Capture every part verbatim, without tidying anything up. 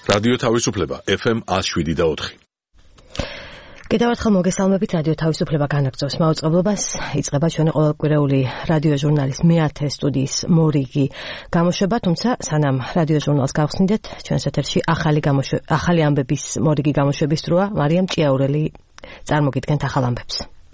რადიო თავისუფლება ეფ ემ one oh seven და four. კიდევ ერთხელ მოგესალმებით რადიო თავისუფლება განაგრძობს მაუწყებლობას. იწყება ჩვენი ყოველკვირეული რადიო ჟურნალის მეათე სტუდიის მორიგი გამოშვება, თუმცა სანამ რადიო ჟურნალს გავხსნიდეთ, ჩვენს ეთერში ახალი ახალი ამბების მორიგი გამოშვების დროა. მარიამ ჭიაურელი წარმოგიდგენთ ახალ ამბებს.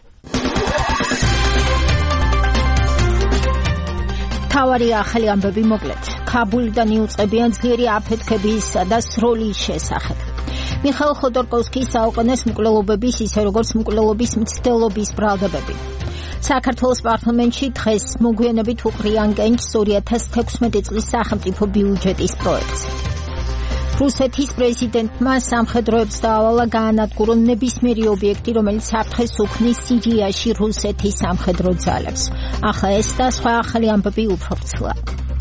თავარი ახალი ამბები მოკლედ. ქაბულიდან იუწყებიან ძლიერი აფეთქებისა და სროლის შესახებ. მიხაილ ხოდორკოვსკის საუკუნეს მკვლელობების, ისე როგორც მკვლელობის მცდელობის ბრალდებები. საქართველოს პარლამენტში დღეს მოგვიანებით უყრიან კენჭს ორი ათას თექვსმეტი წლის სახელმწიფო ბიუჯეტის პროექტს. რუსეთის პრეზიდენტმა სამხედროებს დაავალა გაანადგურონ ნებისმიერი ობიექტი, რომელიც საფრთხეს უქმნის სირიაში რუსეთის სამხედრო ძალებს. ახლა ეს და სხვა ახალი ამბები უფრო ვრცლად.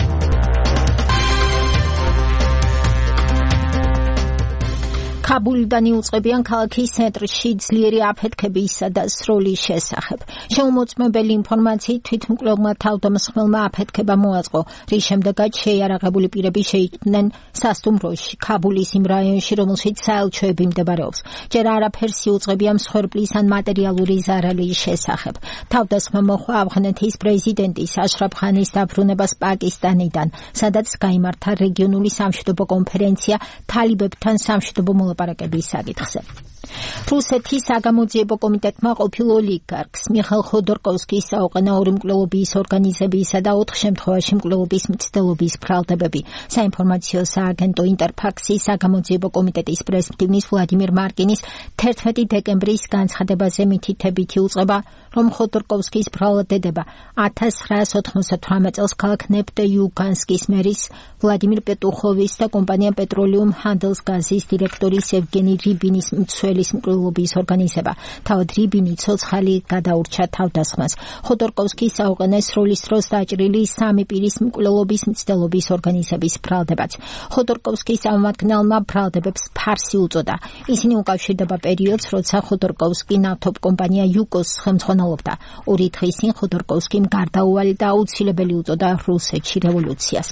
ქაბულიდან იუწყებიან ქალაქის ცენტრში ძლიერი აფეთქებისა და სროლის შესახებ. შეუმოწმებელი ინფორმაციით თვითმკვლელმა თავდამსხმელმა აფეთქება მოაწყო, რის შემდეგაც შეიარაღებული პირები შეიჭრნენ სასტუმროში ქაბულის იმ რაიონში, რომელშიც საელჩოები მდებარეობს. ჯერ არაფერს იუწყებიან მსხვერპლის ან მატერიალური ზარალის შესახებ. თავდასხმა მოხდა ავღანეთის პრეზიდენტის აშრაფ ხანის დაბრუნებას პაკისტანიდან, სადაც გაიმართა რეგიონული სამშვიდობო კონფერენცია თალიბებთან სამშვიდობო მოლაპარაკების საკითხზე. რუსეთის საგამოძიებო კომიტეტმა ყოფილ ოლიგარქს მიხაილ ხოდორკოვსკის საუყენაური მკვლელობის ორგანიზებისა და ოთხ შემთხვევაში მკვლელობის მცდელობის ბრალდებები. საინფორმაციო სააგენტო ინტერფაქსის საგამოძიებო კომიტეტის პრესმდივნის ვლადიმირ მარკინის თერთმეტი დეკემბრის განცხადებაზე მითითებით იუწყება, რომ ხოდორკოვსკის ბრალდება ათას ცხრაას ოთხმოცდათვრამეტ წელს ქალაქ ნეფტეიუგანსკის მერის ვლადიმირ პეტუხოვის და კომპანია პეტროლიუმ ჰანდელსგაზის დირექტორის ევგენი რიბინის მცველის მკვლელობის ორგანიზება. თავად რიბინი ცოცხალი გადაურჩა თავდასხმას. ხოდორკოვსკის საუყენეს სროლის დროს დაჭრილი სამი პირის მკვლელობის მცდელობის ორგანიზების ბრალდებაც. ხოდორკოვსკის წარმომადგენელმა ბრალდებებს ფარსი უწოდა. ისინი უკავშირდება პერიოდს, როცა ხოდორკოვსკი ნავთობ კომპანია იუკოს ხელმძღვანელობდა. ორი დღის წინ ხოდორკოვსკიმ გარდაუვალი და აუცილებელი უწოდა რუსეთში რევოლუციას.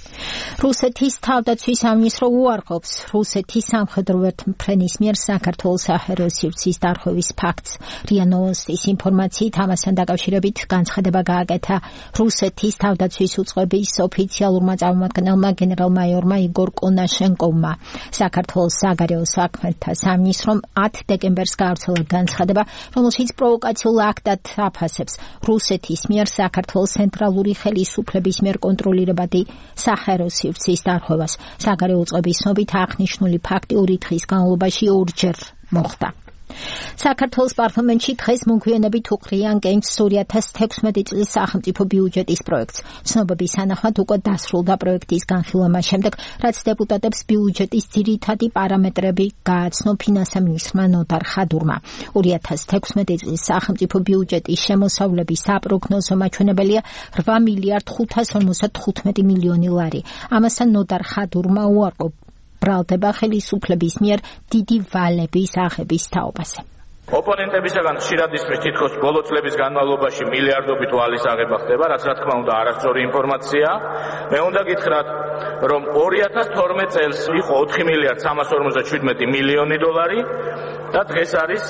რუსეთის თავდაცვის სამინისტრო უარყოფს რუსეთის სამხედრო ერთმფრენის მიერ საქართველოს საჰაერო სივრცის დარღვევის ფაქტს. რია ნოვოსტის ინფორმაციით ამასთან დაკავშირებით განცხადება გააკეთა რუსეთის თავდაცვის უწყების ოფიციალურმა წარმომადგენელმა გენერალ-მაიორმა იგორ კონაშენკოვმა. საქართველოს საგარეო საქმეთა სამინისტრომ ათ დეკემბერს გაავრცელა განცხადება, რომელშიც პროვოკაციულ აქტად აფასებს რუსეთის მიერ საქართველოს ცენტრალური ხელისუფლების მიერ კონტროლირებადი საჰაერო სივრცის დარღვევას. საგარეო უწყების ცნობით აღნიშნული ფაქტი ორი დღის განმავლობაში ორჯერ მოხდა. საქართველოს პარლამენტში დღეს მოგვიანებით უყრიან კენჭს ორი ათას თექვსმეტი წლის სახელმწიფო ბიუჯეტის პროექტს. ცნობების თანახმად უკვე დასრულდა პროექტის განხილვა შემდეგ, რაც დეპუტატებს ბიუჯეტის ძირითადი პარამეტრები გააცნო ფინანსამინისტრმა ნოდარ ხადურმა. ორი ათას თექვსმეტი წლის სახელმწიფო ბიუჯეტის შემოსავლების საპროგნოზო მაჩვენებელია რვა მილიარდ ხუთას ორმოცდათხუთმეტი მილიონი ლარი. ამასთან ნოდარ ხადურმა უარყოფა ბრალდება ხელისუფლების მიერ დიდი ვალების აღების თაობაზე. ოპონენტებისაგან ხშირად ისმის თითქოს ბოლო წლების განმავლობაში მილიარდობით ვალის აღება ხდება, რაც რა თქმა უნდა არასწორი ინფორმაცია. მე უნდა გითხრათ, რომ ორი ათას თორმეტ წელს იყო ოთხი მილიარდ სამას ორმოცდაშვიდმეტი მილიონი დოლარი და დღეს არის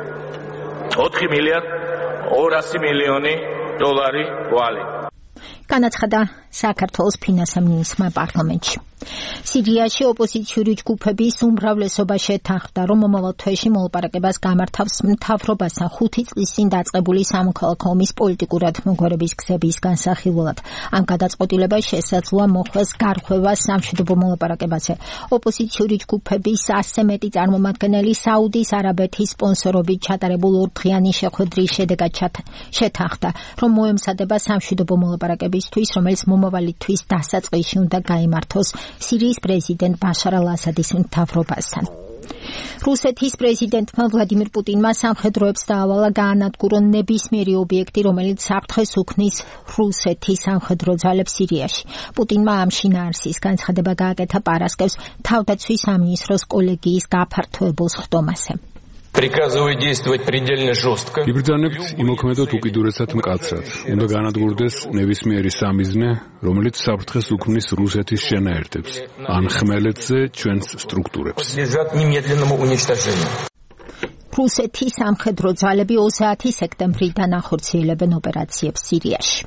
ოთხი მილიარდ ორასი მილიონი დოლარი ვალი. განაცხადა საქართველოს ფინანსამინისტრმა პარლამენტში. სირიაში ოპოზიციური ჯგუფების უმრავლესობა შეთანხმდა, რომ მომავალ თვეში მოლაპარაკებას გამართავს მთავრობასთან ხუთი წლის წინ დაწყებული სამოქალაქო ომის პოლიტიკურად მოგვარების გზების განსახილველად. ამ გადაწყვეტილებას შესაძლოა მოხდეს გარღვევა სამშვიდობო მოლაპარაკებაზე. ოპოზიციური ჯგუფების ასზე მეტი წარმომადგენელი საუდის არაბეთის სპონსორობით ჩატარებულ ორდღიანი შეხვედრის შედეგად შეთანხმდა, რომ მოემზადება სამშვიდობო მოლაპარაკებისთვის, რომელიც მომავალი თვის დასაწყისში უნდა გაიმართოს სირიის პრეზიდენტ ბაშარ ალ-ასადის მთავრობასთან. რუსეთის პრეზიდენტმა ვლადიმირ პუტინმა სამხედროებს დაავალა გაანადგურონ ნებისმიერი ობიექტი, რომელიც საფრთხეს უქმნის რუსეთის სამხედრო ძალებს სირიაში. პუტინმა ამ შინაარსის განცხადება გააკეთა პარასკევს თავდაცვის სამინისტროს კოლეგიის გაფართოებულ სხდომაზე. Приказываю действовать предельно жестко. იბრძანებთ იმოქმედოთ უკიდურესად მკაცრად. უნდა განადგურდეს ნებისმიერი სამიზნე, რომელიც საფრთხეს უქმნის რუსეთის შენაერთებს, ან ხმელეთზე ჩვენს სტრუქტურებს. Подлежат немедленному уничтожению. რუსეთის სამხედრო ძალები ოცდაათი სექტემბრიდან ახორციელებენ ოპერაციებს სირიაში.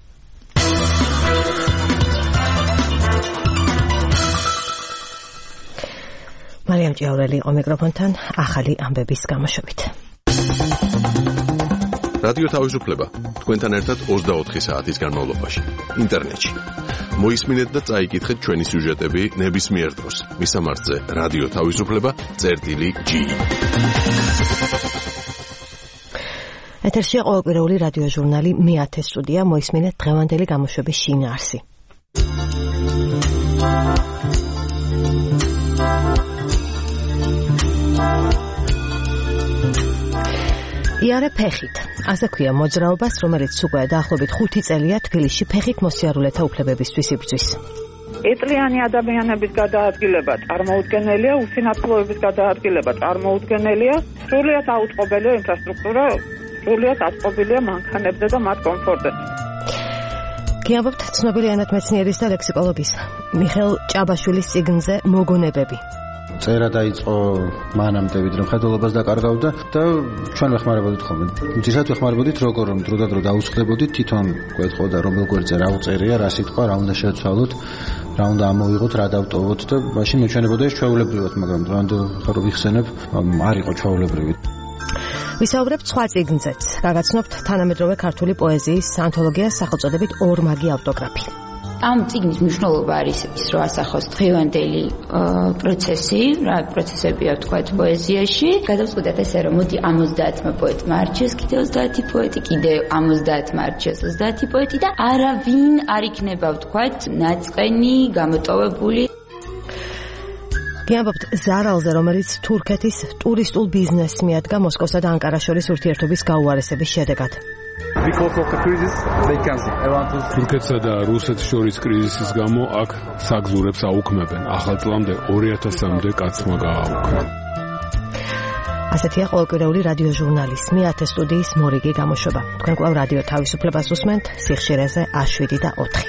მარიამ ჭიაურელი იყო მიკროფონთან ახალი ამბების გამოშვებით. რადიო თავისუფლება თქვენთან ერთად ოცდაოთხი საათის განმავლობაში ინტერნეტში. მოისმინეთ და წაიკითხეთ ჩვენი სიუჟეტები ნებისმიერ დროს. მისამართზე რადიო თავისუფლება წერტილი ჯი. ეთერშია ყოველკვირეული რადიო ჟურნალი მეათე სტუდია. მოისმინეთ დღევანდელი გამოშვების შინაარსი. იარე ფეხით. ასე ქვია მოძრაობას, რომელიც უკვე დაახლოებით ხუთი წელია თბილისში ფეხით მოსიარულეთა უფლებებისთვის იბრძვის. ეტლიანი ადამიანების გადაადგილება წარმოუდგენელია, უსინათლოების გადაადგილება წარმოუდგენელია, სრულიად აუწყობელია ინფრასტრუქტურა, სრულიად აწყობილია მანქანებზე და მათ კომფორტზე. გიამბობთ ცნობილი ენათმეცნიერის და ლექსიკოლოგის მიხეილ ჭაბაშვილის წიგნზე მოგონებები. წერა დაიწყო მანამდე ვიდრე მხედველობას დაკარგავდა და ჩვენ ვეხმარებოდით ხოლმე. ძირითადად ვეხმარებოდით როგორ რომ დრო და დრო დაუწყდებოდით, თვითონ გვეთხოვდა რომ როგორ წერა, რა უწერია, რა სიტყვა, რა უნდა შევცვალოთ, რა უნდა ამოვიღოთ, რა დავტოვოთ და მაშინ მეჩვენებოდა ეს ჩვეულებრივად, მაგრამ დღევანდელ ხარო ვიხსენებ, არ იყო ჩვეულებრივი. ვისაუბრებთ სხვა წიგნზეც. გაგაცნობთ თანამედროვე ქართული პოეზიის ანთოლოგიას სახელწოდებით ორმაგი ავტოგრაფი. ამ წიგნის მნიშვნელობა არის ის, რომ ასახოს დღევანდელი პროცესი, რა პროცესებია თქვათ პოეზიაში. გადავწყვიტეთ ესე, რომ მოდი ორმოცდაათმა პოეტმა არჩიოს კიდე ოცდაათი პოეტი, კიდე ორმოცდაათმა არჩიოს ოცდაათი პოეტი და არავინ არ იქნება თქვათ ნაწყენი, გამოტოვებული. გიამბობთ ზარალზე, რომელიც თურქეთის ტურისტულ ბიზნესს მიადგა მოსკოვსა და ანკარას შორის ურთიერთობის გაუარესების შედეგად. თურქეთსა და რუსეთს შორის კრიზისის გამო აქ საგზურებს აუქმებენ. ახალ წლამდე ორი ათასამდე კაცმა გააუქმა. ასეთია ყოველკვირეული რადიო ჟურნალის მეათე სტუდიის მორიგი გამოშვება. თქვენ კვლავ რადიო თავისუფლებას უსმენთ სიხშირეზე შვიდი და ოთხი.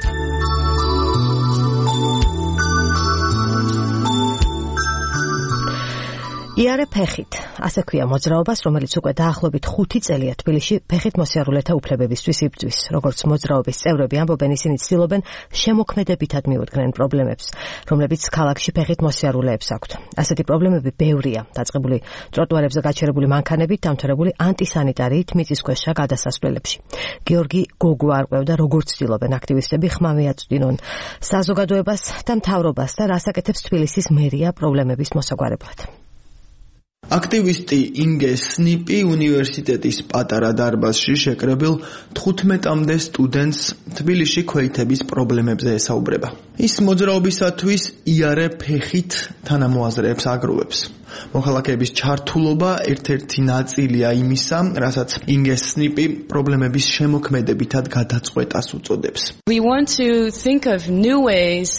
იარე ფეხით. ასე ქვია მოძრაობას, რომელიც უკვე დაახლოებით ხუთი წელია თბილისში ფეხით მოსიარულეთა უფლებებისთვის იბრძვის. როგორც მოძრაობის წევრები ამბობენ, ისინი ცდილობენ შემოქმედებითად მიუდგნენ პრობლემებს, რომლებიც ქალაქში ფეხით მოსიარულეებს აქვთ. ასეთი პრობლემები ბევრია. დაწყებული ტროტუარებზე გაჩერებული მანქანებით, დამთავრებული ანტისანიტარიით მიწისქვეშა გადასასვლელებში. გიორგი გოგო არყვევდა, როგორც ცდილობენ აქტივისტები ხმა მიაწვდინონ საზოგადოებას და მთავრობას და რას აკეთებს თბილისის მერია პრობლემების მოსაგვარებლად. აქტივისტი ინგე სნიპი უნივერსიტეტის პატარა დარბაზში შეკრებილ თხუთმეტამდე სტუდენტს თბილისში ქვეითების პრობლემებზე ესაუბრება. ის მოძრაობისათვის იარე ფეხით თანამოაზრეებს აგროვებს. მოქალაქეების ჩართულობა ერთ-ერთი ნაწილია იმისა, რასაც ინგე სნიპი პრობლემების შემოქმედებითად გადაწყვეტას უწოდებს. We want to think of new ways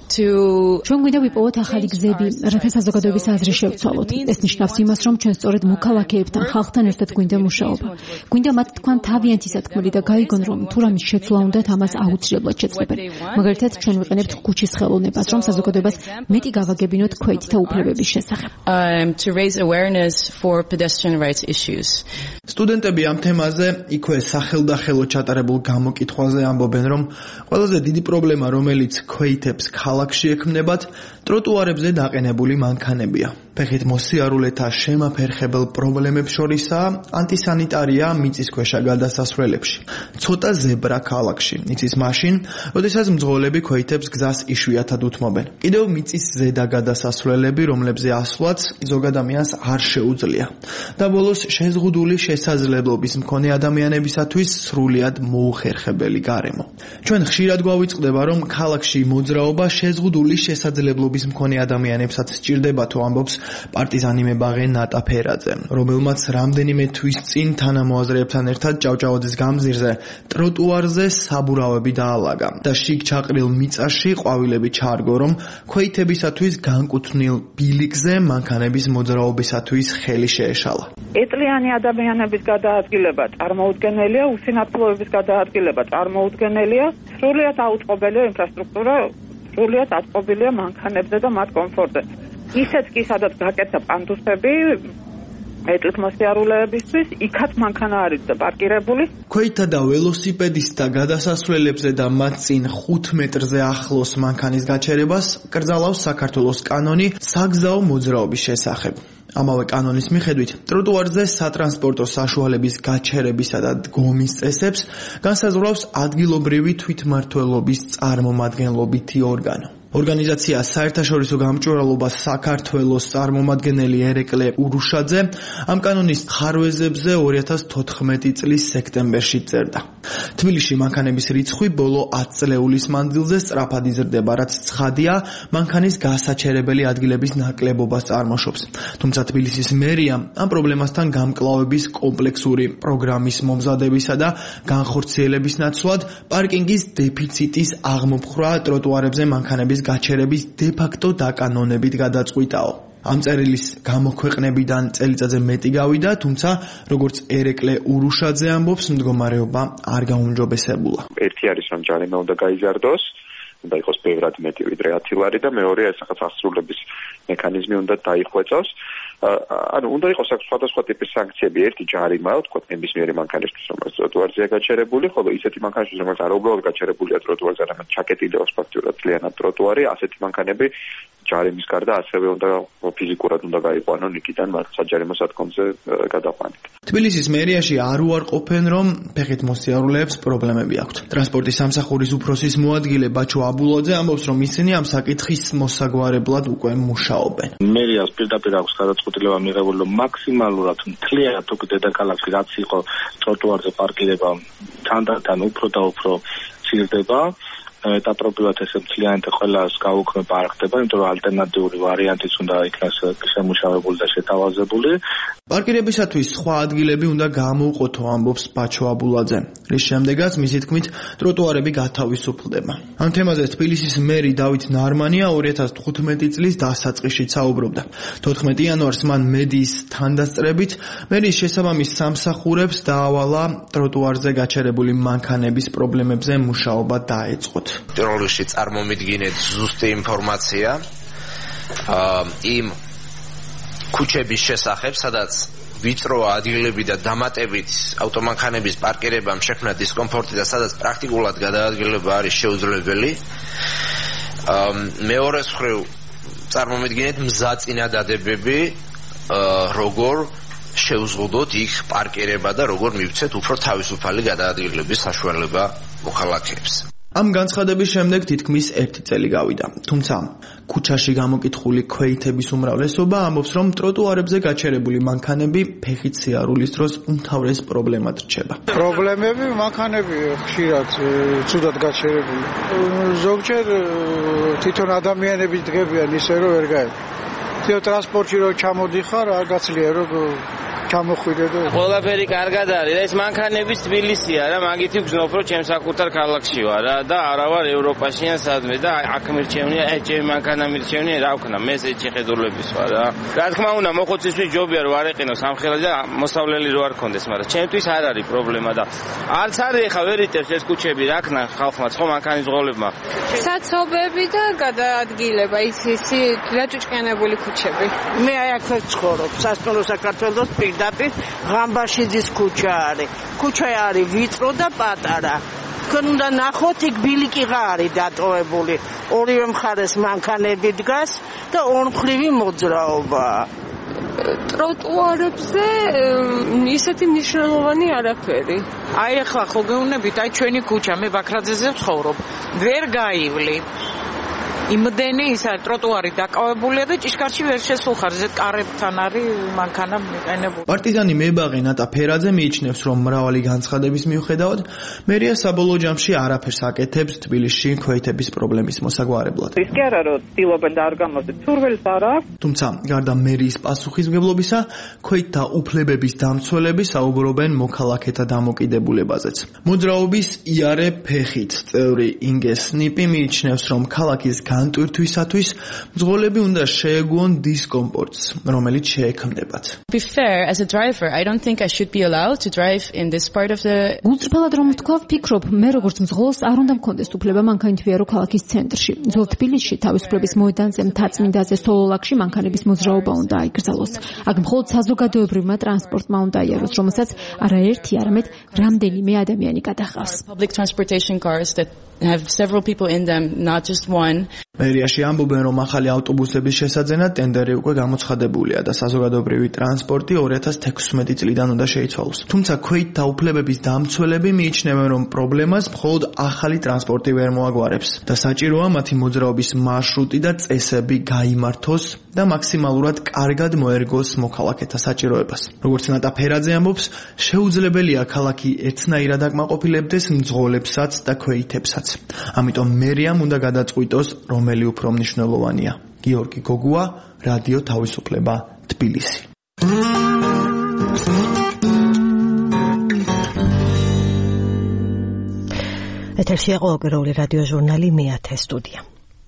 ჩვენ გვინდა ვიპოვოთ ახალი გზები, რათა საზოგადოების აზრი შევცვალოთ. ეს ნიშნავს იმას, რომ ჩვენ სწორედ მოქალაქეებთან, ხალხთან ერთად გვინდა მუშაობა. გვინდა მათ თქვან თავიანთი სათქმელი და გაიგონ, რომ თუ რამის შეცვლა უნდათ, ამას აუცილებლად შეძლებენ. მაგალითად, ჩვენ ვიყენებთ ქუჩის ხელოვნებას, რომ საზოგადოებას მეტი გავაგებინოთ ქვეითთა უფლებების შესახებ. to raise awareness for pedestrian rights issues. სტუდენტები ამ თემაზე იქვე სახელდახელო ჩატარებულ გამოკითხვაზე ამბობენ, რომ ყველაზე დიდი პრობლემა, რომელიც ქვეითებს ქალაქში ექმნებათ, ტროტუარებზე დაყენებული მანქანებია. ფეხით მოსიარულეთა შემაფერხებელ პრობლემებს შორისაა ანტისანიტარია მიწისქვეშა გადასასვლელებში. ცოტა ზებრა ქალაქში იცის მაშინ, როდესაც მძღოლები ქვეითებს გზას იშვიათად უთმობენ. კიდევ მიწის ზედა გადასასვლელები, რომლებზე ასვლაც ზოგ ადამიანს არ შეუძლია. და ბოლოს შეზღუდული შესაძლებლობის მქონე ადამიანებისათვის სრულიად მოუხერხებელი გარემო. ჩვენ ხშირად გვავიწყდება, რომ ქალაქში მოძრაობა შეზღუდული შესაძლებლობის მქონე ადამიანებსაც სჭირდება, თუ ამბობს პარტიზანი მებაღე ნატა ფერაძე, რომელმაც რამდენიმე თვის წინ თანამოაზრეებთან ერთად ჭავჭავაძის გამზირზე ტროტუარზე საბურავები დაალაგა და შიგ ჩაყრილ მიწაში ყვავილები ჩაარგო, რომ ქვეითებისათვის განკუთვნილ ბილიკზე მანქანების მოძრაობისათვის ხელი შეეშალა. ეტლიანი ადამიანების გადაადგილება წარმოუდგენელია, უსინათლოების გადაადგილება წარმოუდგენელია, სრულიად აუწყობელია ინფრასტრუქტურა, სრულიად აწყობილია მანქანებზე და მათ კომფორტზე. ისეთ კი სადაც გაკეთდა პანდუსები ეტლით მოსიარულეებისთვის, იქაც მანქანა არის და პარკირებული. ქვეითა და ველოსიპედისტთა გადასასვლელებზე და მათ წინ ხუთ მეტრზე ახლოს მანქანის გაჩერებას კრძალავს საქართველოს კანონი საგზაო მოძრაობის შესახებ. ამავე კანონის მიხედვით, ტროტუარზე სატრანსპორტო საშუალების გაჩერებისა და დგომის წესებს განსაზღვრავს ადგილობრივი თვითმმართველობის წარმომადგენლობითი ორგანო. ორგანიზაცია საერთაშორისო გამჭვირვალობა საქართველოს წარმომადგენელი ერეკლე ურუშაძე ამ კანონის ხარვეზებზე ორი ათას თოთხმეტი წლის სექტემბერში წერდა. თბილისში მანქანების რიცხვი ბოლო ათი წლეულის მანძილზე სწრაფად იზრდება, რაც ცხადია მანქანის გასაჩერებელი ადგილების ნაკლებობას წარმოშობს. თუმცა თბილისის მერია ამ პრობლემასთან გამკლავების კომპლექსური პროგრამის მომზადებისა და განხორციელების ნაცვლად პარკინგის დეფიციტის აღმოფხვრა ტროტუარებზე მანქანების გაჩერების დე-ფაქტო დაკანონებით გადაწყვიტაო. ამ წერილის გამოქვეყნებიდან წელიწადზე მეტი გავიდა, თუმცა როგორც ერეკლე ურუშაძე ამბობს, მდგომარეობა არ გაუმჯობესებულა. ერთი არის რომ ჯარიმა უნდა გაიზარდოს, უნდა იყოს ბევრად მეტი ვიდრე ათი ლარი და მეორეა ეს აღსრულების მექანიზმი უნდა დაიხვეწოს. ანუ უნდა იყოს სხვადასხვა ტიპის სანქციები, ერთი ჯარიმა, თქვა ნებისმიერი მანქანისთვის, რომელიც ტროტუარზეა გაჩერებული, ხოლო ისეთი მანქანისთვის, რომელიც არ უბრალოდ გაჩერებულია ტროტუარზე, არამედ ჩაკეტილი აქვს ფაქტურად ძალიანად ტროტუარი, ასეთი მანქანები ჯარიმის გარდა ასევე უნდა ფიზიკურად უნდა გაიყვანონ იქიდან მათ საჯარიმო სადგომზე გადაყვანით. თბილისის მერიაში არ უარყოფენ, რომ ფეხით მოსიარულეებს პრობლემები აქვთ. ტრანსპორტის სამსახურის უფროსის მოადგილე ბაჩო აბულაძე ამბობს, რომ ისინი ამ საკითხის მოსაგვარებლად უკვე მუშაობენ. მერიას პირდაპირ აქვს გადაწყვეტილება მიღებული, რომ მაქსიმალურად მთლიანად უკვე დედაქალაქში რაც იყო ტროტუარზე პარკირება თანდათან უფრო და უფრო ცირდება. ეტაპობრივად ესე მთლიანად ყველას გაუქმება არ ხდება, იმიტომ რომ ალტერნატიული ვარიანტიც უნდა იქნას შემუშავებული და შეთავაზებული. პარკირებისათვის სხვა ადგილები უნდა გამოუყოთო, ამბობს ბაჩო აბულაძე, რის შემდეგაც მისი თქმით ტროტუარები გათავისუფლდება. ამ თემაზე თბილისის მერი დავით ნარმანია ორი ათას თხუთმეტი წლის დასაწყისში საუბრობდა. თოთხმეტი იანვარს მან მედიის თანდასწრებით მერის შესაბამის სამსახურებს დაავალა ტროტუარზე გაჩერებული მანქანების პრობლემებზე მუშაობა დაეწყოთ. პირველ რიგში წარმომიდგინეთ ზუსტი ინფორმაცია იმ ქუჩების შესახებ, სადაც ვიწრო ადგილები და დამატებით ავტომანქანების პარკირებამ შექმნა დისკომფორტი და სადაც პრაქტიკულად გადაადგილება არის შეუძლებელი. მეორე მხრივ წარმომიდგინეთ მზაწინადადებები, როგორ შეუზღუდოთ იქ პარკირება და როგორ მივცეთ უფრო თავისუფალი გადაადგილების საშუალება მოქალაქეებს. ამ განცხადების შემდეგ თითქმის ერთი წელი გავიდა. თუმცა ქუჩაში გამოკითხული ქვეითების უმრავლესობა ამბობს, რომ ტროტუარებზე გაჩერებული მანქანები ფეხით სიარულის დროს უმთავრეს პრობლემად რჩება. პრობლემები მანქანები ხშირად ცუდად გაჩერებული. ზოგჯერ თვითონ ადამიანები დგებიან ისე რომ ვერ გაერთ. თვითონ ტრანსპორტში რო ჩამოდიხარ, არ გაცლია რომ ჩამოხვიდე და ყველაფერი კარგად არის. ეს მანქანების თბილისია რა, მაგითი ვგზნობ რომ ჩემს საკუთარ ქალაქში ვარ რა და არა ვარ ევროპაში ან სადმე და აქ მირჩევნია, ეს ჩემი მანქანა მირჩევნია, რა ვქნა, მე ეს შეხედულების ვარ რა. რა თქმა უნდა, მოხუცისთვის ჯობია რომ არ ეყინოს ამხელა და მოსავლელი რო არ კონდეს, მაგრამ ჩემთვის არ არის პრობლემა და არც არის ხა ვერიტებს ეს ქუჩები, რა ქნა ხალხმა, ხო მანქანის ზღოლებმა. საცობები და გადაადგილება, ის ისი დაჭუჭკიანებული ქუჩები. მე აი აქ ვცხოვრობ, სასწავლო საქართველოს პირდაპირ ღამბაშიძის ქუჩა არის. ქუჩა არის ვიწრო და პატარა. თქვენ უნდა ნახოთ, იქ ბილიკიღა არის დატოვებული. ორივე მხარეს მანქანები დგას და ორმხრივი მოძრაობა. ტროტუარებზე ისეთი მნიშვნელოვანი არაფერი. აი ახლა ხო გეუბნებით, აი ჩვენი ქუჩა, მე ბაქრაძეზე ვცხოვრობ. ვერ გაივლი. იმდენი ისა ტროტუარი დაკავებულია და ჭიშკარში ვერ შესულხარ ზედ კარებთან არის მანქანა მიყენებული. პარტიზანი მებაღე ნატა ფერაძე მიიჩნევს, რომ მრავალი განცხადების მიუხედავად მერია საბოლოო ჯამში არაფერს აკეთებს თბილისში ქვეითების პრობლემის მოსაგვარებლად. ის კი არა რომ ცდილობენ და არ გამოძეთ სურვილს არ აქვს. თუმცა გარდა მერიის პასუხისმგებლობისა, ქვეითთა უფლებების დამცველები საუბრობენ მოქალაქეთა დამოკიდებულებაზეც. მოძრაობის იარე ფეხით წევრი ინგე სნიპი მიიჩნევს, რომ ქალაქის განტვირთვისათვის მძღოლები უნდა შეეგუონ დისკომფორტს, რომელიც შეექმნებათ. Be fair, as a driver, I don't think I should be allowed to drive in this part of the გულწრფელად რომ ვთქვა, ვფიქრობ, მე როგორც მძღოლს არ უნდა მქონდეს უფლება მანქანითვიარო ქალაქის ცენტრში. ძველ თბილისში თავისუფლების მოედანზე, მთაწმინდაზე, სოლოლაკში მანქანების მოძრაობა უნდა აიგრძელოს. აქ მხოლოდ საზოგადოებრივმა ტრანსპორტმა უნდა იაროს, რომელსაც არაერთი, არამედ რამდენიმე ადამიანი გადაჰყავს. Public transportation cars that have several people in them, not just one. მერიაში ამბობენ, რომ ახალი ავტობუსების შესაძენად ტენდერი უკვე გამოცხადებულია და საზოგადოებრივი ტრანსპორტი ორი ათას თექვსმეტი წლიდან უნდა შეიცვალოს. თუმცა ქვეითთა უფლებების დამცველები მიიჩნევენ, რომ პრობლემას მხოლოდ ახალი ტრანსპორტი ვერ მოაგვარებს და საჭიროა მათი მოძრაობის მარშრუტი და წესები გაიმართოს და მაქსიმალურად კარგად მოერგოს მოქალაქეთა საჭიროებას. როგორც ნატა ფერაძე ამბობს, შეუძლებელია ქალაქი ერთნაირად აკმაყოფილებდეს მძღოლებსაც და ქვეითებსაც. ამიტომ მერიამ უნდა გადაწყვიტოს, რომელი უფრო მნიშვნელოვანია. გიორგი გოგუა, რადიო თავისუფლება, თბილისი. ეთერშია ყოველკვირეული რადიო ჟურნალი მეათე სტუდია.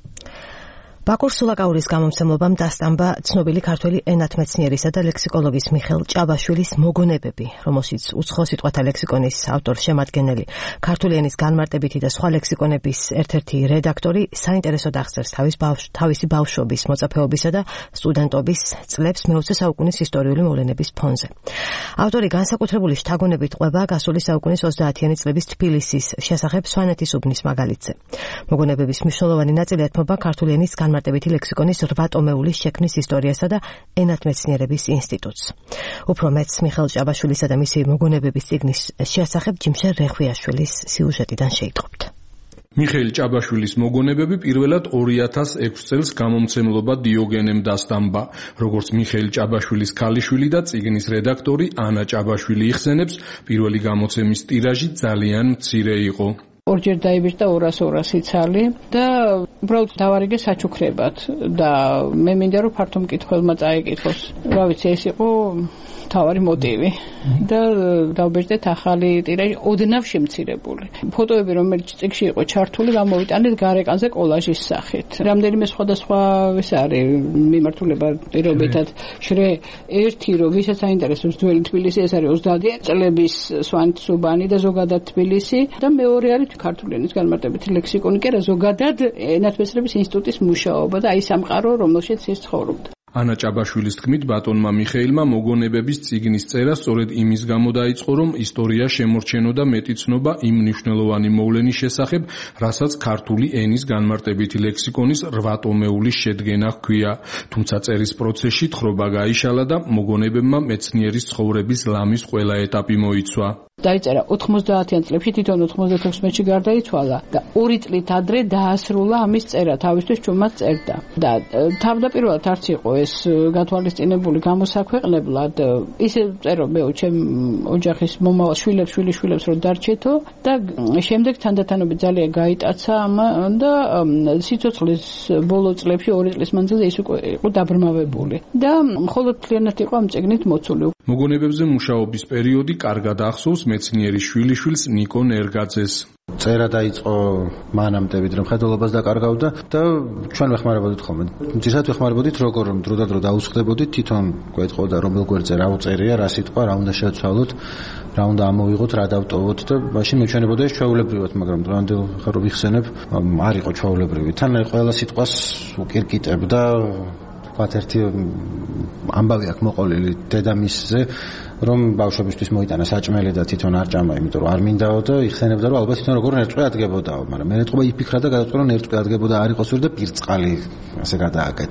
ბაკურ სულაკაურის გამომცემლობამ დასტამბა ცნობილი ქართველი ენათმეცნიერისა და ლექსიკოლოგის მიხეილ ჭაბაშვილის მოგონებები, რომელშიც უცხო სიტყვათა ლექსიკონის ავტორ-შემადგენელი, ქართული ენის განმარტებითი და სხვა ლექსიკონების ერთ-ერთი რედაქტორი საინტერესოდ აღწერს თავის ბავშვ, თავისი ბავშვობის, მოწაფეობისა და სტუდენტობის წლებს მეოცე საუკუნის ისტორიული მოვლენების ფონზე. ავტორი განსაკუთრებული შთაგონებით ყვება გასული საუკუნის ოცდაათიანი წლების თბილისის შესახებ სვანეთის უბნის მაგალითზე. მოგონებების მნიშვნელოვანი ნაწილი ეთმობა ქართული ენის განმარტებითი ლექსიკონის რვა ტომეულის შექმნის ისტორიასა და ენათმეცნიერების ინსტიტუტს. უფრო მეც მიხეილ ჭაბაშვილისა და მისი მოგონებების წიგნის შესახებ ჯიმშე რეხვიაშვილის სიუჟეტიდან შეიტყობთ. მიხეილ ჭაბაშვილის მოგონებები პირველად ორი ათას ექვსი წელს გამომცემლობა დიოგენემ დასტამბა, როგორც მიხეილ ჭაბაშვილის ქალიშვილი და წიგნის რედაქტორი ანა ჭაბაშვილი იხსენებს, პირველი გამოცემის ტირაჟი ძალიან მცირე იყო. ორჯერ დაიბეჭდა ორას ორას იცალი და უბრალოდ დავარიგე საჩუქრებად და მე მინდა რომ ფართო მკითხველმა წაიკითხოს. რა ვიცი, ეს იყო თავარი მოტივი და დავბეჭდეთ ახალი ტირაჟი ოდნავ შემცირებული. ფოტოები, რომელიც წიგნში იყო ჩართული, გამოვიტანეთ გარეკანზე კოლაჟის სახით. რამდენიმე სხვადასხვა ეს არის მიმართულება პირობითად შრე ერთი რომ ვისაც აინტერესებს ძველი თბილისი, ეს არის ოცდაათი წლების სვანეთის უბანი და ზოგადად თბილისი და მეორე არის ქართული ენის განმარტებითი ლექსიკონი, კი არა ზოგადად ენათმეცნიერების ინსტიტუტის მუშაობა და აი სამყარო, რომელშიც ის ცხოვრობდა. ანა ჭაბაშვილის თქმით, ბატონმა მიხეილმა მოგონებების წიგნის წერა სწორედ იმის გამო დაიწყო, რომ ისტორია შემორჩენოდა მეტიცნობა იმ მნიშვნელოვანი მოვლენის შესახებ, რასაც ქართული ენის განმარტებითი ლექსიკონის რვა ტომეულის შედგენა ჰქვია. თუმცა წერის პროცესში თხრობა გაიშალა და მოგონებებმა მეცნიერის ცხოვრების ლამის ყველა ეტაპი მოიცვა. დაიწერა ოთხმოცდაათიან წლებში, თვითონ ოცდათექვსმეტში გარდაიცვალა და ორი წლით ადრე დაასრულა ამის წერა, თავისთვის ჩუმად წერდა. და თავდაპირველად არც იყო ეს გათვალისწინებული გამოსაქვეყნებლად, ისე წერო მეო ჩემ ოჯახის მომავალ შვილებს, შვილიშვილებს რომ დარჩეთო და შემდეგ თანდათანობით ძალიან გაიტაცა და სიცოცხლის ბოლო წლებში ორი წლის მანძილზე ის უკვე იყო დაბრმავებული და მხოლოდ მთლიანად იყო ამ წიგნით მოცული. მოგონებებზე მუშაობის პერიოდი კარგად ახსოვს მეცნიერის შვილიშვილს ნიკო ნერგაძეს. წერა დაიწყო მანამდე ვიდრე მხედველობას დაკარგავდა და ჩვენ ვეხმარებოდით ხოლმე. ძირითადად ვეხმარებოდით როგორ დროდადრო დაუსხდებოდით თვითონ გვეთყოდა რომელ გვერდზე რა უწერია, რა სიტყვა, რა უნდა შევცვალოთ, რა უნდა ამოვიღოთ, რა დავტოვოთ და მაშინ მეჩვენებოდა ეს ჩვეულებრივად, მაგრამ დღევანდელ ხარ რომ ვიხსენებ, არ იყო ჩვეულებრივი. თან ყველა სიტყვას უკირკიტებ და ვთქვათ ერთი ამბავი აქვს მოყოლილი დედამისზე, რომ ბავშვებისთვის მოიტანა საჭმელი და თვითონ არ ჭამა, იმიტომ რომ არ მინდაო და იხსენებდა რომ ალბათ თვითონ როგორ ნერწყვი ადგებოდაო, მაგრამ მე ნერწყვი იფიქრა და გადაწყვიტა რომ ნერწყვი ადგებოდა არ იყოს და პირწყალი ასე გადააკეთა.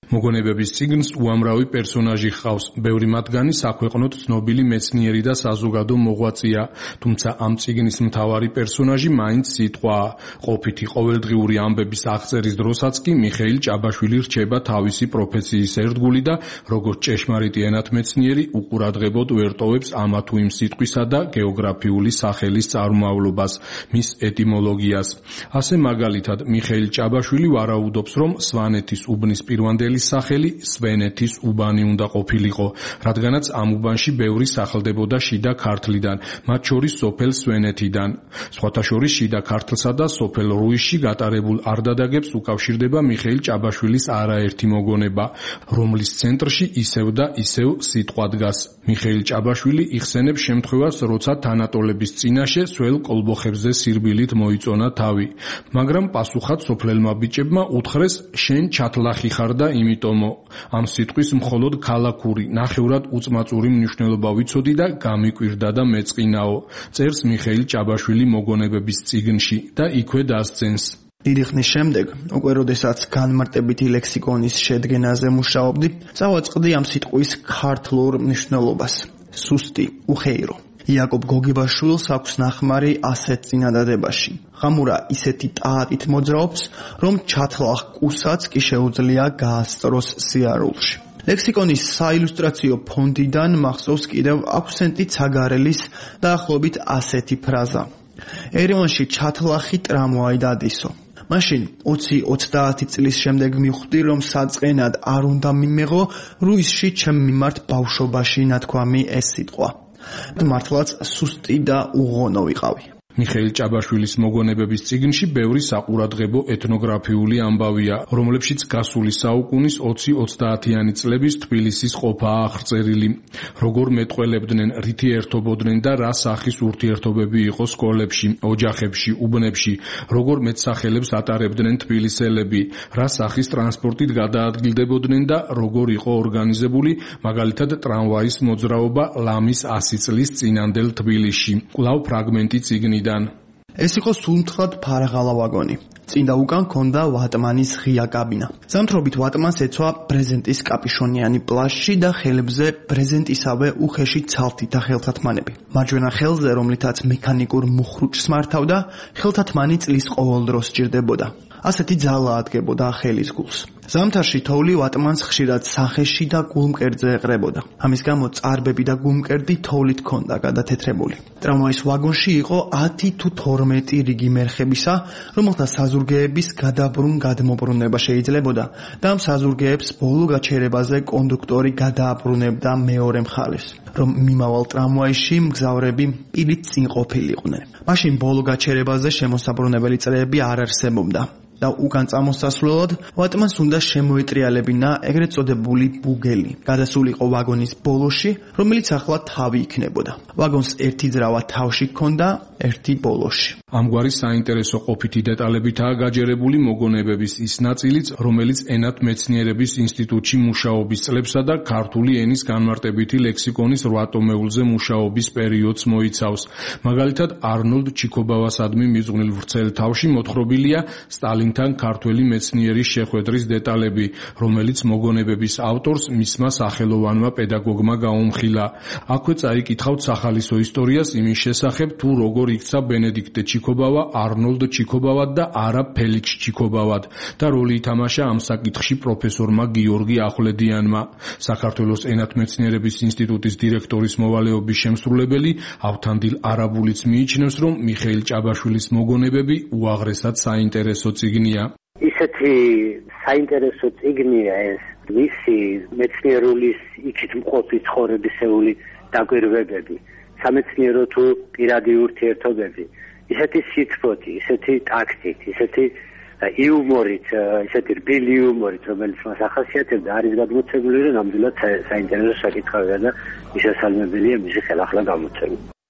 მოგონებების წიგნს უამრავი პერსონაჟი ჰყავს. ბევრი მათგანი საქვეყნოდ ცნობილი მეცნიერი და საზოგადო მოღვაწეა, თუმცა ამ წიგნის მთავარი პერსონაჟი მაინც სიტყვაა. ყოფითი ყოველდღიური ამბების აღწერის დროსაც კი მიხეილ ჭაბაშვილი რჩება თავისი პროფესიის ერთგული და როგორც ჭეშმარიტი ენათმეცნიერი უყურადღებოდ ვერ ტოვებს ამა თუ იმ სიტყვისა და გეოგრაფიული სახელის წარმომავლობას, მის ეტიმოლოგიას. ასე მაგალითად, მიხეილ ჭაბაშვილი ვარაუდობს, რომ სვანეთის უბნის პირვანდელი სახელი სვენეთის უბანი უნდა ყოფილიყო, რადგანაც ამ უბანში ბევრი სახელდებოდა შიდა ქართლიდან, მათ შორის სოფელ სვენეთიდან. სხვათა შორის შიდა ქართლსა და სოფელ რუისში გატარებულ არდადაგებს უკავშირდება მიხეილ ჭაბაშვილის არაერთი მოგონება, რომლის ცენტრში ისევ და ისევ სიტყვა დგას. მიხეილ ჭაბაშვილი იხსენებს შემთხვევას, როცა თანატოლების წინაშე სველ კოლბოხებზე სირბილით მოიწონა თავი, მაგრამ პასუხად სოფლელმა ბიჭებმა უთხრეს, შენ ჩათლახი ხარ და იმიტომო. ამ სიტყვის მხოლოდ ქალაქური, ნახევრად უწმაწური მნიშვნელობა ვიცოდი და გამიკვირდა და მეწყინაო, წერს მიხეილ ჭაბაშვილი მოგონებების წიგნში და იქვე დასცენს. დიდი ხნის შემდეგ, უკვე როდესაც განმარტებითი ლექსიკონის შედგენაზე მუშაობდი, წავაწყდი ამ სიტყვის ქართლურ მნიშვნელობას. სუსტი, უხეირო. იაკობ გოგებაშვილს აქვს ნახმარი ასეთ წინადადებაში. ღამურა ისეთი ტაატით მოძრაობს, რომ ჩათლახ კუსაც კი შეუძლია გაასწროს სიარულში. ლექსიკონის საილუსტრაციო ფონდიდან მახსოვს კიდევ აქვსენტი ცაგარელის დაახლოებით ასეთი ფრაზა. ერევანში ჩათლახი ტრამვაი დადისო. მაშინ ოცი ოცდაათი წლის შემდეგ მივხვდი, რომ საწყენად არ უნდა მიმეღო რუისში ჩემ მიმართ ბავშვობაში ნათქვამი ეს სიტყვა. მართლაც სუსტი და უღონო ვიყავი. მიხეილ ჭაბაშვილის მოგონებების წიგნში ბევრი საყურადღებო ეთნოგრაფიული ამბავია, რომლებშიც გასული საუკუნის ოცი ოცდაათიანი წლების თბილისის ყოფაა აღწერილი. როგორ მეტყველებდნენ, რითი ერთობოდნენ და რა სახის ურთიერთობები იყო სკოლებში, ოჯახებში, უბნებში, როგორ მეტსახელებს ატარებდნენ თბილისელები, რა სახის ტრანსპორტით გადაადგილდებოდნენ და როგორ იყო ორგანიზებული, მაგალითად ტრამვაის მოძრაობა ლამის ასი წლის წინანდელ თბილისში. კვლავ ფრაგმენტი წიგნიდან. ეს იყო სულთლად ფარაღალა ვაგონი. წინ და უკან ჰქონდა ვატმანის ღია კაბინა. ზამთრობით ვატმანს ეცვა ბრეზენტის კაპიშონიანი პლაშში და ხელებზე ბრეზენტისავე უხეში ცალთი და ხელთათმანები. მარჯვენა ხელზე, რომლითაც მექანიკურ მუხრუჭს მართავდა, ხელთათმანი წლის ყოველ დროს სჭირდებოდა. ასეთი ძალა ადგენდა ხელის გულს. ზამთარში თოვლი ვატმანს ხშირად სახეში და გულმკერდზე ეყრებოდა. ამის გამო წარბები და გულმკერდი თოვლით ჰქონდა გადათეთრებული. ტრამვაის ვაგონში იყო ათი თუ თორმეტი რიგი მერხებისა, რომელთა საზურგეების გადაბრუნ-გადმობრუნება შეიძლებოდა და ამ საზურგეებს ბოლო გაჩერებაზე კონდუქტორი გადააბრუნებდა მეორე მხარეს, რომ მიმავალ ტრამვაიში მგზავრები პირით წინ ყოფილიყვნენ. მაშინ ბოლო გაჩერებაზე შემოსაბრუნებელი წრეები არ არსებობდა. და უკან წამოსასვლელად ვატმანს უნდა შემოეტრიალებინა ეგრეთ წოდებული ბუგელი. გადასულიყო ვაგონის ბოლოში, რომელიც ახლა თავი იქნებოდა. ვაგონს ერთი ძრავა თავში ჰქონდა, ერთი ბოლოში. ამგვარი საინტერესო ყოფითი დეტალებითაა გაჯერებული მოგონებების ის ნაწილიც, რომელიც ენათმეცნიერების ინსტიტუტში მუშაობის წლებსა და ქართული ენის განმარტებითი ლექსიკონის რვა ტომეულზე მუშაობის პერიოდს მოიცავს. მაგალითად, არნოლდ ჩიქობავასადმი მიზღვნილ ვრცელ თავში მოთხრობილია სტალინთან ქართველი მეცნიერის შეხვედრის დეტალები, რომელიც მოგონებების ავტორს მისმა სახელოვანმა პედაგოგმა გაუმხილა. აქვე წაიკითხავთ სახალისო ისტორიას იმის შესახებ, თუ როგორ იქცა ბენედიქტე ჩიქობავა არნოლდ ჩიქობავად და არა ფელიქს ჩიქობავად და როლი ითამაშა ამ საკითხში პროფესორმა გიორგი ახვლედიანმა. საქართველოს ენათმეცნიერების ინსტიტუტის დირექტორის მოვალეობის შემსრულებელი ავთანდილ არაბულიც მიიჩნევს, რომ მიხეილ ჭაბაშვილის მოგონებები უაღრესად საინტერესო წიგნია. ისეთი საინტერესო წიგნია ეს მისი მეცნიერული იქით მყოფი ცხოვრებისეული დაკვირვებები, სამეცნიერო თუ პირადი ურთიერთობები, ისეთი სიტყვით, ისეთი ტაქტით, ისეთი იუმორით, ისეთი რბილი იუმორით, რომელიც მას ახასიათებდა, არის გადმოცემული, რომ ნამდვილად საინტერესო საკითხია და მისასალმებელია მისი ხელახლა გამოცემა.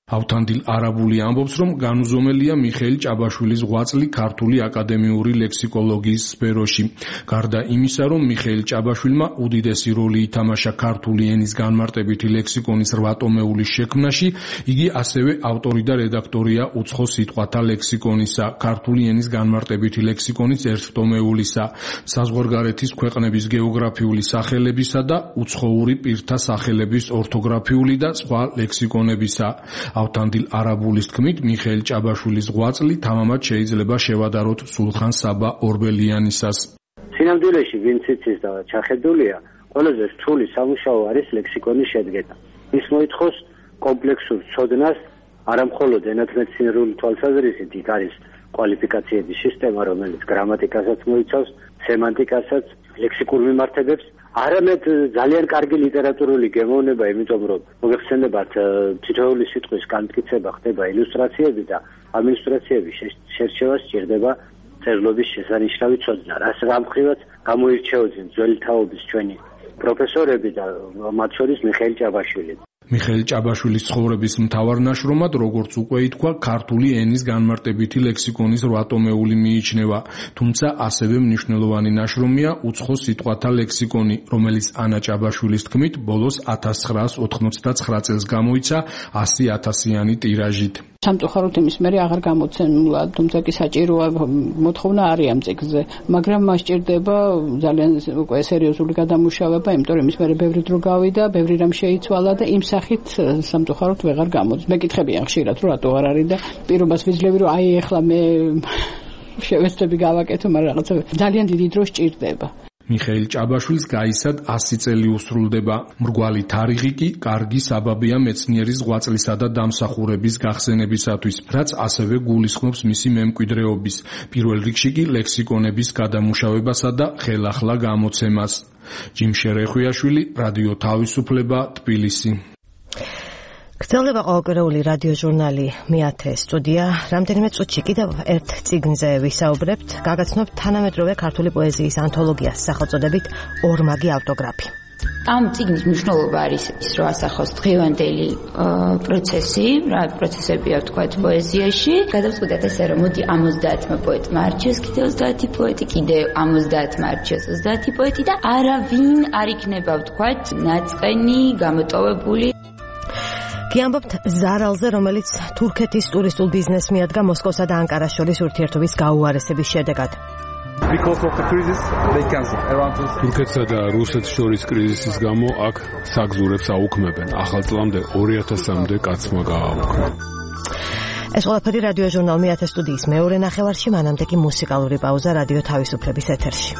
ავთანდილ არაბული ამბობს, რომ განუზომელია მიხეილ ჭაბაშვილის ღვაწლი ქართული აკადემიური ლექსიკოლოგიის სფეროში. გარდა იმისა, რომ მიხეილ ჭაბაშვილმა უდიდესი როლი ითამაშა ქართული ენის განმარტებითი ლექსიკონის რვა ტომეულის შექმნაში, იგი ასევე ავტორი და რედაქტორია უცხო სიტყვათა ლექსიკონისა, ქართული ენის განმარტებითი ლექსიკონის ერთტომეულისა, საზღვარგარეთის ქვეყნების გეოგრაფიული სახელებისა და უცხოური პირთა სახელების ორთოგრაფიული და სხვა ლექსიკონებისა. ავთანდილ არაბულის თქმით, მიხეილ ჭაბაშვილის ღვაწლი თამამად შეიძლება შევადაროთ სულხან საბა ორბელიანისას. სინამდვილეში ვინც იცის და ჩახედულია, ყველაზე რთული სამუშაო არის ლექსიკონის შედგენა. ის მოითხოვს კომპლექსურ ცოდნას, არა მხოლოდ ენათმეცნიერული თვალსაზრისით, იქ არის კვალიფიკაციების სისტემა, რომელიც გრამატიკასაც მოიცავს, სემანტიკასაც, ლექსიკურ მიმართებებს, არამედ ძალიან კარგი ლიტერატურული გემოვნება, იმიტომ რომ მოგეხსენებათ თითოეული სიტყვის განმტკიცება ხდება ილუსტრაციები და ამ ილუსტრაციების შერჩევა სჭირდება წერილობის შესანიშნავი ცოდნა. რას გამხრივაც გამოირჩეოდნენ ძველი თაობის ჩვენი პროფესორები და მათ შორის მიხეილ ჭაბაშვილი. მიხეილ ჭაბაშვილის ცხოვრების მთავარ ნაშრომად, როგორც უკვე ითქვა, ქართული ენის განმარტებითი ლექსიკონის რვა ტომეული მიიჩნევა, თუმცა ასევე მნიშვნელოვანი ნაშრომია უცხო სიტყვათა ლექსიკონი, რომელიც ანა ჭაბაშვილის თქმით, ბოლოს ათას ცხრაას ოთხმოცდაცხრა წელს გამოიცა ასი ათასიანი ტირაჟით. სამწუხაროდ იმის მერე აღარ გამოცემულა, თუმცა კი საჭიროა მოთხოვნა არის ამ წიგნზე, მაგრამ მას სჭირდება ძალიან უკვე სერიოზული გადამუშავება, იმიტომ რომ იმის მერე ბევრი დრო გავიდა, ბევრი რამ შეიცვალა და იმ სახით სამწუხაროდ ვეღარ გამოდის. მეკითხებიან ხშირად, რომ რატო არ არის და პირობას ვიძლევი, რომ აი ეხლა მე შევეცდები გავაკეთო, მაგრამ რაღაცა ძალიან დიდი დრო სჭირდება. მიხეილ ჭაბაშვილს გაისად ასი წელი უსრულდება. მრგვალი თარიღი კი კარგი საბაბია მეცნიერის ღვაწლისა და დამსახურების გახსენებისათვის, რაც ასევე გულისხმობს მისი მემკვიდრეობის, პირველ რიგში კი ლექსიკონების გადამუშავებასა და ხელახლა გამოცემას. ჯიმშე რეხვიაშვილი, რადიო თავისუფლება, თბილისი. გრძელდება ყოველკვირეული რადიო ჟურნალი მეათე სტუდია. რამდენიმე წუთში კიდევ ერთ წიგნზე ვისაუბრებთ. გაგაცნობთ თანამედროვე ქართული პოეზიის ანთოლოგიას სახელწოდებით ორმაგი ავტოგრაფი. ამ წიგნის მნიშვნელობა არის ის, რომ ასახავს დღევანდელი პროცესი, რა პროცესებია ვთქვათ პოეზიაში. გადავწყვიტეთ ესე, რომ მოდი ორმოცდაათმა პოეტმა არჩიოს კიდევ ოცდაათი პოეტი, კიდევ ორმოცდაათმა არჩიოს ოცდაათი პოეტი და არავინ არ იქნება ვთქვათ ნაწყენი, გამოტოვებული. კი ამბობთ ზარალზე, რომელიც თურქეთის ტურისტულ ბიზნესს მიადგა მოსკოვსა და ანკარას შორის ურთიერთობის გაუარესების შედეგად. თურქეთსა და რუსეთს შორის კრიზისის გამო აქ საგზურებს აუქმებენ. ახალ წლამდე ორი ათასამდე კაცმა გააუქმა. ეს ყველაფერი რადიო ჟურნალ მეათე სტუდიის მეორე ნახევარში, მანამდე კი მუსიკალური პაუზა რადიო თავისუფლების ეთერში.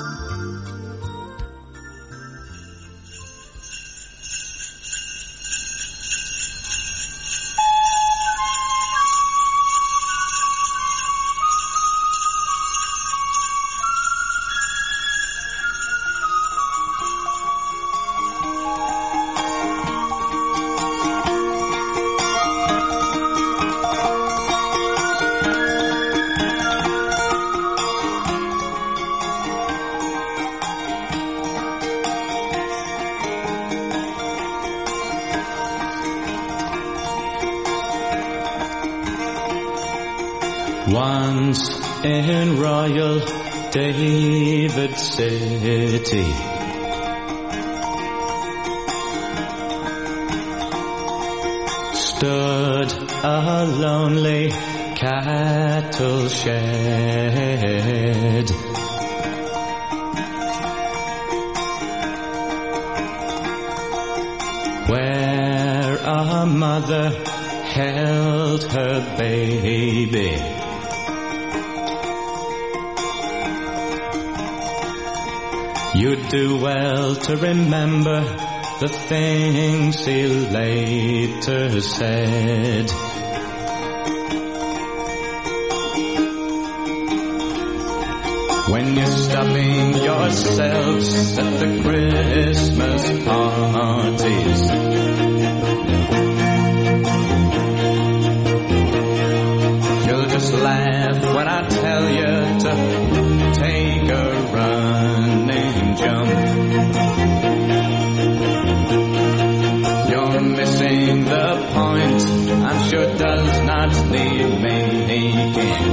Once in royal David City, stood a lonely cattle shed. Where a mother held her baby. You'd do well to remember the things he later said. When you're stuffing yourselves at the Christmas parties, you'll just laugh when I tell you to take a running jump. You're missing the point, I'm making.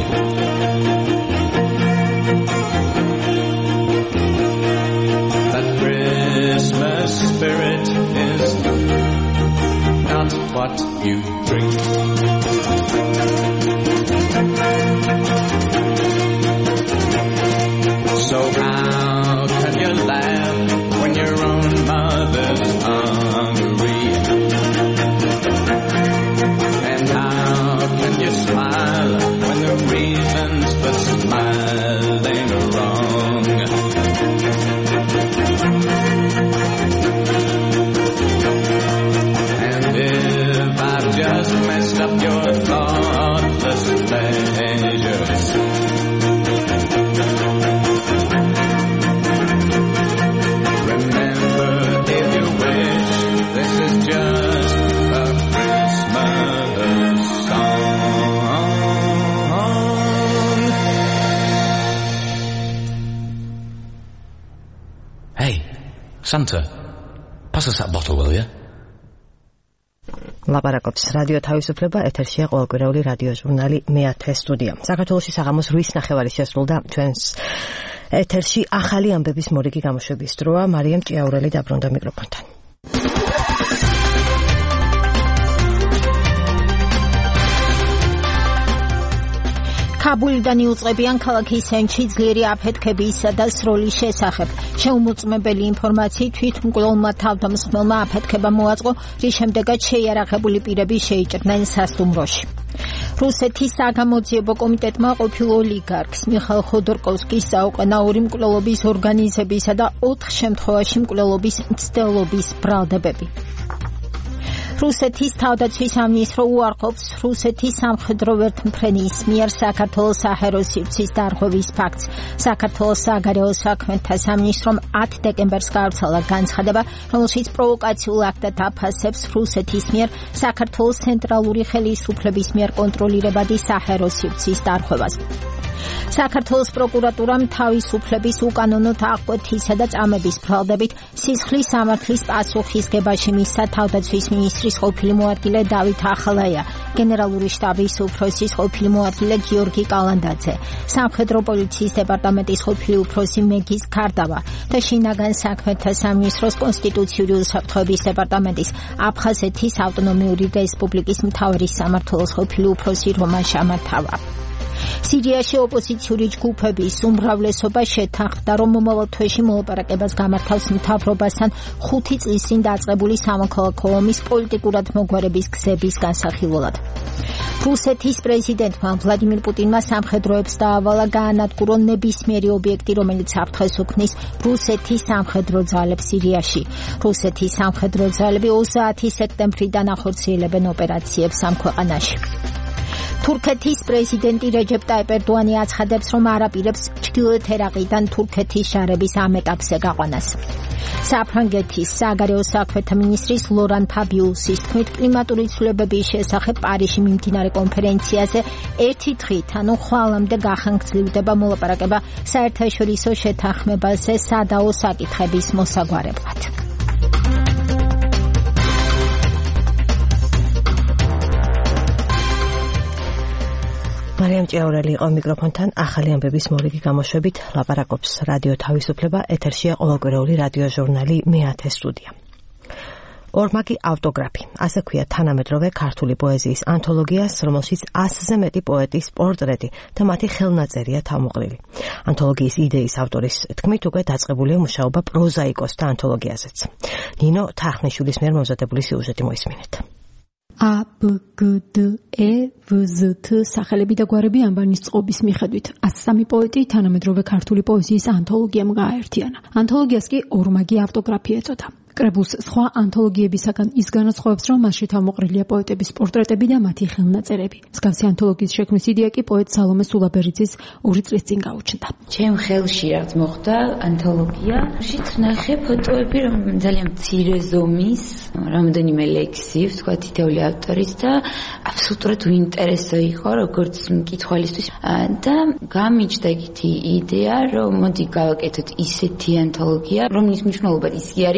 The Christmas spirit is not what you drink. So how can you laugh when your own mother's hungry? And how can you smile when the reasons for smiling are wrong? And if I've just messed up your thoughtless pleasures, remember, if you wish, this is just a Christmas song. Hey, Santa, pass us that bottle, will you? ლაპარაკობს რადიო თავისუფლება, ეთერშია ყოველკვირეული რადიო ჟურნალი მეათე სტუდია. საქართველოში საღამოს რვის ნახევარი შესრულდა ჩვენს ეთერში ახალი ამბების მორიგი გამოშვების დროა. მარიამ ჭიაურელი დაბრუნდა მიკროფონთან. ქაბულიდან იუწყებიან ქალაქის ცენტრში ძლიერი აფეთქებისა და სროლის შესახებ. შეუმოწმებელი ინფორმაციით თვითმკვლელმა თავდამსხმელმა აფეთქება მოაწყო, რის შემდეგაც შეიარაღებული პირები შეიჭრნენ სასტუმროში. რუსეთის საგამოძიებო კომიტეტმა ყოფილ ოლიგარქს მიხაილ ხოდორკოვსკის საუკანაური მკვლელობის ორგანიზებისა და ოთხ შემთხვევაში მკვლელობის მცდელობის ბრალდებები. რუსეთის თავდაცვის სამინისტრო უარყოფს რუსეთის სამხედრო ვერთმფრენის მიერ საქართველოს საჰაერო სივრცის დარღვევის ფაქტს. საქართველოს საგარეო საქმეთა სამინისტრომ ათი დეკემბერს გაავრცელა განცხადება, რომელშიც პროვოკაციულ აქტად აფასებს რუსეთის მიერ საქართველოს ცენტრალური ხელისუფლების მიერ კონტროლირებადი საჰაერო სივრცის დარღვევას. საქართველოს პროკურატურამ თავისუფლების უკანონოდ აღკვეთისა და წამების ბრალდებით სისხლის სამართლის პასუხისგებაში მისცა თავდაცვის მინისტრის ყოფილი მოადგილე დავით ახალაია, გენერალური შტაბის უფროსის ყოფილი მოადგილე გიორგი კალანდაძე, სამხედრო პოლიციის დეპარტამენტის ყოფილი უფროსი მეგის ქარდავა და შინაგან საქმეთა სამინისტროს კონსტიტუციური უსაფრთხოების დეპარტამენტის აფხაზეთის ავტონომიური რესპუბლიკის მთავარი სამმართველოს ყოფილი უფროსი რომან შამათავა. სირიაში ოპოზიციური ჯგუფების უმრავლესობა შეთანხმდა, რომ მომავალ თვეში მოლაპარაკებას გამართავს მთავრობასთან ხუთი წლის წინ დაწყებული სამოქალაქო ომის პოლიტიკურად მოგვარების გზების განსახილველად. რუსეთის პრეზიდენტმა ვლადიმირ პუტინმა სამხედროებს დაავალა გაანადგურონ ნებისმიერი ობიექტი, რომელიც საფრთხეს უქმნის რუსეთის სამხედრო ძალებს სირიაში. რუსეთის სამხედრო ძალები ოცდაათი სექტემბრიდან ახორციელებენ ოპერაციებს ამ ქვეყანაში. თურქეთის პრეზიდენტი რეჯეპ ტაიპ ერდოანი აცხადებს, რომ არ აპირებს ჩრდილოეთ ერაყიდან თურქეთის შარების ამ ეტაპზე გაყვანას. საფრანგეთის საგარეო საქმეთა მინისტრის ლორან ფაბიუსის თქმით, კლიმატური ცვლილებების შესახებ პარიზში მიმდინარე კონფერენციაზე ერთი დღით, ანუ ხვალამდე გახანგრძლივდება მოლაპარაკება საერთაშორისო შეთანხმებაზე სადაო საკითხების მოსაგვარებლად. მარიამ ჭიაურელი იყო მიკროფონთან. ახალი ამბების მორიგი გამოშვებით ლაპარაკობს რადიო თავისუფლება, ეთერშია ყოველკვირეული რადიო ჟურნალი მეათე სტუდია. ორმაგი ავტოგრაფი, ასე ქვია თანამედროვე ქართული პოეზიის ანთოლოგიას, რომელშიც ასზე მეტი პოეტის პორტრეტი და მათი ხელნაწერია თავმოყრილი. ანთოლოგიის იდეის ავტორის თქმით, უკვე დაწყებულია მუშაობა პროზაიკოსთა ანთოლოგიაზეც. ნინო თახნიშვილის მიერ მომზადებული სიუჟეტი მოისმინეთ. A, B, G, D, E, V, Z, T სახელები და გვარები ანბანის წყობის მიხედვით ათს სამი პოეტი თანამედროვე ქართული პოეზიის ანთოლოგიამ გააერთიანა. ანთოლოგიას კი ორმაგი ავტოგრაფი ეწოდა. კრებულს სხვა ანთოლოგიებისაგან ის განასხვავებს, რომ მასში თავმოყრილია პოეტების პორტრეტები და მათი ხელნაწერები. მსგავსი ანთოლოგიის შექმნის იდეა კი პოეტ სალომე სულაბერიძის ორი წლის წინ გაუჩნდა. ჩემ ხელში რაც მოხდა ანთოლოგია, შეთ ნახე ფოტოები, რომ ძალიან მცირე ზომის, რამდენიმე ლექსი, თქვა თითოეული ავტორის და აბსოლუტურად უინტერესო იყო, როგორც მკითხველისთვის და გამიჩნდა ეგეთი იდეა, რომ მოდი გავაკეთოთ ისეთი ანთოლოგია, რომლის მნიშვნელობა ის კი არ იქნება, რომ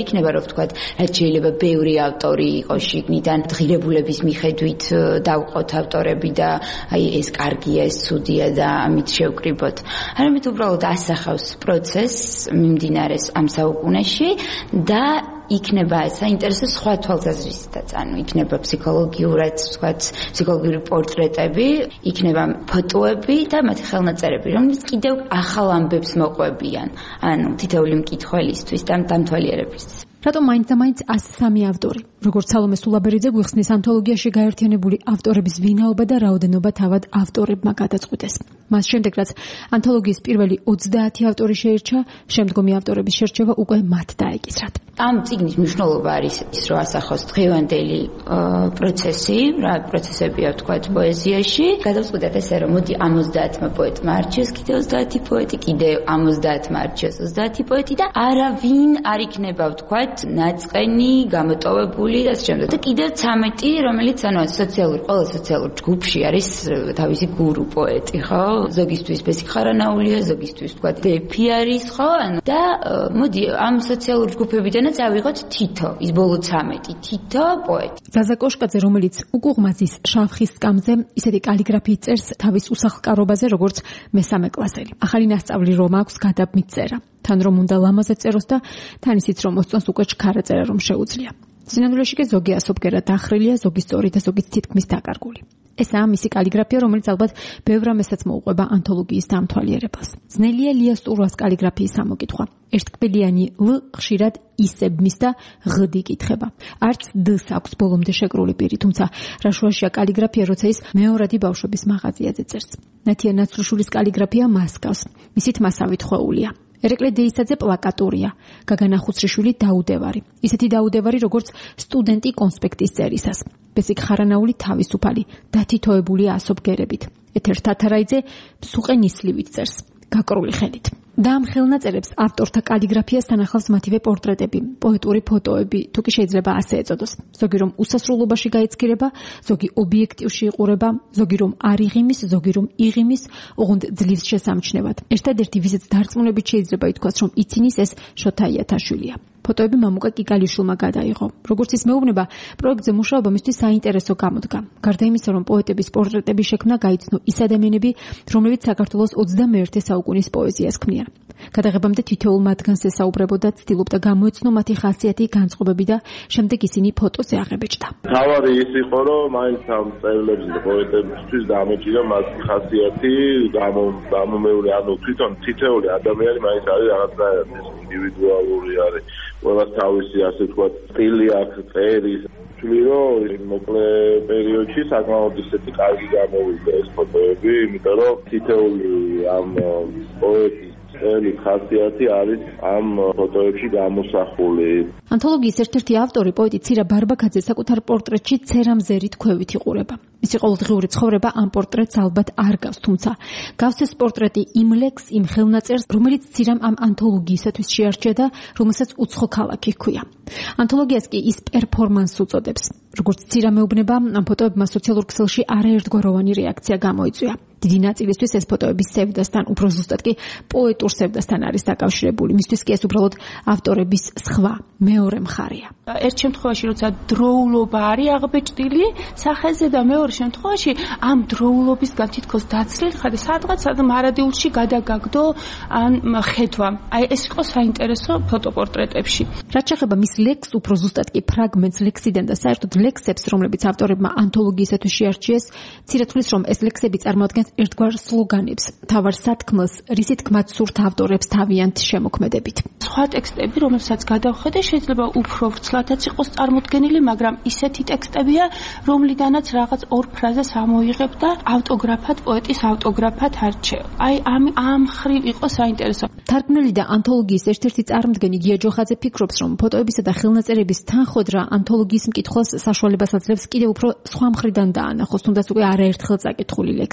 ვთქვათ, რაც შეიძლება ბევრი ავტორი იყოს შიგნიდან ღირებულების მიხედვით დავყოთ ავტორები და აი ეს კარგია, ეს ცუდია და ამით შევკრიბოთ. არამედ უბრალოდ ასახავს პროცესს მიმდინარეს ამ საუკუნეში და იქნება საინტერესო სხვა თვალსაზრისითაც, ანუ იქნება ფსიქოლოგიურად, ვთქვათ, ფსიქოლოგიური პორტრეტები, იქნება ფოტოები და მათი ხელნაწერები, რომლებიც კიდევ ახალ ამბებს მოყვებიან, ანუ თითოეული მკითხველისთვის და დამთვალიერებისთვის. რატომ მაინც და მაინც ას სამი ავტორი? როგორც სალომე სულაბერიძე გვიხსნის, ანთოლოგიაში გაერთიანებული ავტორების ვინაობა და რაოდენობა თავად ავტორებმა გადაწყვიტეს. მას შემდეგ, რაც ანთოლოგიის პირველი ოცდაათი ავტორი შეირჩა, შემდგომი ავტორების შერჩევა უკვე მათ დაეკისრათ. ამ წიგნის მნიშვნელობა არის ის, რომ ასახოს დღევანდელი პროცესი, რა პროცესებია ვთქვათ პოეზიაში. გადავწყვიტეთ ესე, რომ მოდი ორმოცდაათმა პოეტმა არჩიოს კიდევ ოცდაათი პოეტი, კიდევ ორმოცდაათმა არჩიოს ოცდაათი პოეტი და არავინ არ იქნება ვთქვათ ნაწყენი, გამოტოვებული და შემდეგ. და კიდევ ცამეტი, რომელიც ანუ სოციალურ, ყველა სოციალურ ჯგუფში არის თავისი გურუ პოეტი, ხო? ზოგისთვის ბესიკ ხარანაულია, ზოგისთვის ვთქვათ დეფი არის, ხო? ანუ და მოდი ამ სოციალურ ჯგუფებიდანაც ავიღოთ თითო, ის ბოლო ცამეტი, თითო პოეტი. ზაზა კოშკაძე, რომელიც უკუღმაზის შავხის სკამზე ისეთი კალიგრაფიით წერს თავის უსახლკარობაზე, როგორც მესამე კლასელი. ახალი ნასწავლი რომ აქვს გადაბმით წერა. თან რომ უნდა ლამაზად წეროს და თან ისიც რომ მოსწონს უკვე ჩქარა წერა რომ შეუძლია. სინამდვილეში კი ზოგი ასობგერად დახრილია, ზოგი სწორი და ზოგი თითქმის დაკარგული. ესაა მისი კალიგრაფია, რომელიც ალბათ ბევრ რამესაც მოუყვება ანთოლოგიის დამთვალიერებას. ძნელია ლიას ტურვას კალიგრაფიის სამოკითხვა. ერთკბილიანი ლ ხშირად ისებმის და ღ-დი იკითხება. არც д-ს აქვს ბოლომდე შეკრული პირი, თუმცა რა შუაშია კალიგრაფია, როცა ის მეორადი ბავშვების მაღაზიაზე წერს. ნათია ნაცრუშვილის კალიგრაფია მასკავს. მისი თმასავით ხვეულია. ერეკლე დეისაძე პლაკატურია, გაგანა ხუცრიშვილი დაუდევარი. ისეთი დაუდევარი, როგორც სტუდენტი კონსპექტის წერისას. ბესიკ ხარანაული თავისუფალი, დათითოებულია ასობგერებით. ეთერ თათარაიძე მსუყე ნისლივით წერს, გაკრული ხელით. და ამ ხელნაწერებს ავტორთა კალიგრაფიას თანახავს მათივე პორტრეტები, პოეტური ფოტოები, თუ კი შეიძლება ასე ეწოდოს. ზოგი რომ უსასრულობაში გაეცქირება, ზოგი ობიექტივში იყურება, ზოგი რომ არ იღიმის, ზოგი რომ იღიმის, ოღონდ ძლივს შესამჩნევად. ერთადერთი ვიზით დარწმუნებით შეიძლება ითქვას, რომ იცინის ეს შოთა იათაშვილია. ფოტოები მამუკა კიკალიშვილმა გადაიღო. როგორც ის მეუბნება, პროექტზე მუშაობა მისთვის საინტერესო გამოდგა. გარდა იმისა, რომ პოეტების პორტრეტები შექმნა, გაიცნო ის ადამიანები, რომლებიც საქართველოს ოცდამეერთე საუკუნის პოეზიას ქმნიან. გადაღებამდე თითოეულ მათგანს ესაუბრებოდა, ცდილობდა გამოეცნო მათი ხასიათი, განწყობები და შემდეგ ისინი ფოტოზე აღებეჭდა. თავარი ის იყო, რომ მაინც ამ წერილებს და პოეტებისთვის დამეჭირა მათი ხასიათი, გამომეული, ანუ თვითონ თითოეული ადამიანი მაინც არის რაღაცნაირად ინდივიდუალური არის. ყველას თავისი ასე ვთქვათ სტილი აქვს, წერის. ვთვლი, რომ მოკლე პერიოდში საკმაოდ ისეთი კარგი გამოვიდა ეს ფოტოები, იმიტომ რომ თითოეული ამ პოეტის წერილი ხასიათი არის ამ ფოტოებში გამოსახული. ანთოლოგიის ერთ-ერთი ავტორი, პოეტი ცირა ბარბაქაძე საკუთარ პორტრეტში ცერამზერით ქვევით იყურება. მისი ყოველდღიური ცხოვრება ამ პორტრეტს ალბათ არ გავს, თუმცა გავს ეს პორტრეტი იმ ლექს, იმ ხელნაწერს, რომელიც ცირამ ამ ანთოლოგიისათვის შეარჩია და რომელსაც უცხო ქალაქი ჰქვია. ანთოლოგიას კი ის პერფორმანსს უწოდებს. როგორც ცირა მეუბნება, ამ ფოტოებმა სოციალურ ქსელში არაერთგვაროვანი რეაქცია გამოიწვია. დიდი ნაწილისთვის ეს ფოტოების სევდასთან, უფრო ზუსტად კი პოეტურ სევდასთან არის დაკავშირებული. მისთვის კი ეს უბრალოდ ავტორების სხვა, მეორე მხარეა. ერთ შემთხვევაში, როცა დროულობა არის აღბეჭდილი სახეზე და მეორე შემთხვევაში ამ დროულობისგან თითქოს დაცლილი ხარ, სადღაც სადამ არადიულში გადაგაგდო ან ხედვა. აი ეს იყო საინტერესო ფოტოპორტრეტებში. რაც შეეხება მის ლექს, უფრო ზუსტად კი ფრაგმენტს ლექსიდან და საერთოდ ლექსებს, რომლებიც ავტორებმა ანთოლოგიისათვის შეარჩიეს, ცირათვლის რომ ეს ლექსები წარმოადგენს ერთგვარ სლოგანებს, თავარ სათქმელს, რისი თქმაც სურთ ავტორებს თავიანთ შემოქმედებით. სხვა ტექსტები, რომელსაც გადავხედე, შეიძლება უფრო ვრცლადაც იყოს წარმოდგენილი, მაგრამ ისეთი ტექსტებია, რომლიდანაც რაღაც ორ ფრაზას ამოიღებ და ავტოგრაფად, პოეტის ავტოგრაფად არჩევ. აი ამ ამ ხრივ იყო საინტერესო. თარგმნელი და ანთოლოგიის ერთ-ერთი წარმომდგენი გია ჯოხაძე ფიქრობს, რომ ფოტოებისა და ხელნაწერების თანხოდრა ანთოლოგიის მკითხველს საშუალებას აძლევს კიდევ უფრო სხვა მხრიდან დაანახოს, თუნდაც უკვე არაერთხელ წაკითხული ლექსი.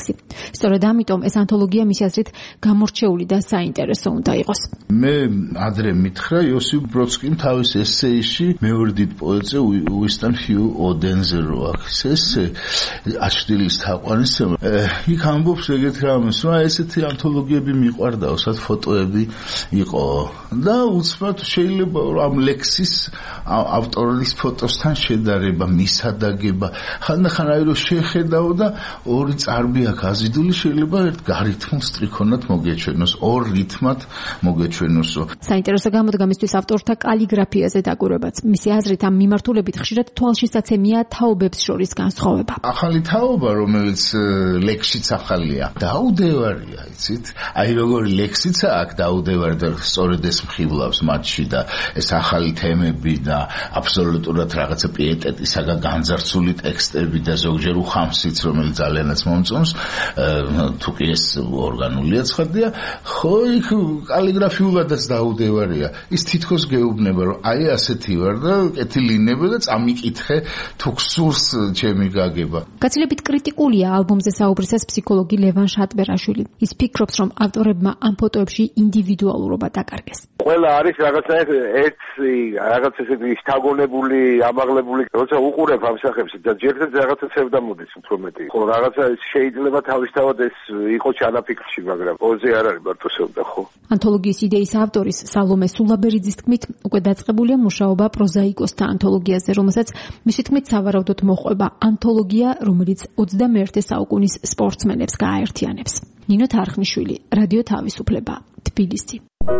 სწორედ ამიტომ ეს ანთოლოგია მისი აზრით გამორჩეული და საინტერესო უნდა იყოს. მე ადრე მითხრა იოსიფ ბროდსკიმ თავის ესეიში მეორე დიდ პოეტზე უინსტონ ჰიუ ოდენზე რო აქვს ესე აშტილის თაყვანისმცემელი. იქ ამბობს ეგეთ რამეს, რომ ესეთი ანთოლოგიები მიყვარდაო, სადაც ფოტოები იყო და უცბად შეიძლება ამ ლექსის ავტორის ფოტოსთან შედარება, მისადაგება. ხანდახან აი რომ შეხედაო და ორი წარბი აქვს აზიდული, შეიძლება ერთ გარითმულ სტრიქონად მოგეჩვენოს, ორ რითმად მოგეჩვენოსო. საინტერესო გამოდგამისთვის ავტორთა კალიგრაფიაზე დაკვირვებაც. მისი აზრით ამ მიმართულებით ხშირად თვალშისაცემია თაობებს შორის განსხვავება. ახალი თაობა, რომელიც ლექსიც ახალია, დაუდევარია, იცით? აი როგორი ლექსიცა აქ დაუდევარი და სწორედ ეს მხიბლავს მათში და ეს ახალი თემები და აბსოლუტურად რაღაცა პიეტეტისაგან განძარცული ტექსტები და ზოგჯერ უხამსიც, რომელიც ძალიანაც მომწონს, თუ კი ეს ორგანულია ცხადია, ხო იქ კალიგრაფიულადაც დაუდევარია. ის თითქოს გეუბნება, რომ აი ასეთი ვარ და კეთილინებე და წამიკითხე თუ გსურს ჩემი გაგება. გაცილებით კრიტიკულია ალბომზე საუბრისას ფსიქოლოგი ლევან შატბერაშვილი. ის ფიქრობს, რომ ავტორებმა ამ ფოტოებში ინდივიდუალურობა დაკარგეს. ყველა არის რაღაცა ერთ რაღაც ესეთი შთაგონებული, ამაღლებული, როცა უყურებ ამ სახებს და ჯერჯერობით რაღაცა ცევდა მოდის უფრო მეტი. ხო, რაღაცა შეიძლება თავისთავად ეს იყო ჩანაფიქრში, მაგრამ ოზე არ არის მარტო ცევდა, ხო? ანთოლოგიის იდეის ავტორის სალომე სულაბერიძის თქმით, უკვე დაწყებულია მუშაობა პროზაიკოსთა ანთოლოგიაზე, რომელსაც მისი თქმით სავარაუდოდ მოყვება ანთოლოგია, რომელიც ოცდამეერთე საუკუნის სპორტსმენებს გააერთიანებს. ნინო თარხნიშვილი, რადიო თავისუფლება, თბილისი.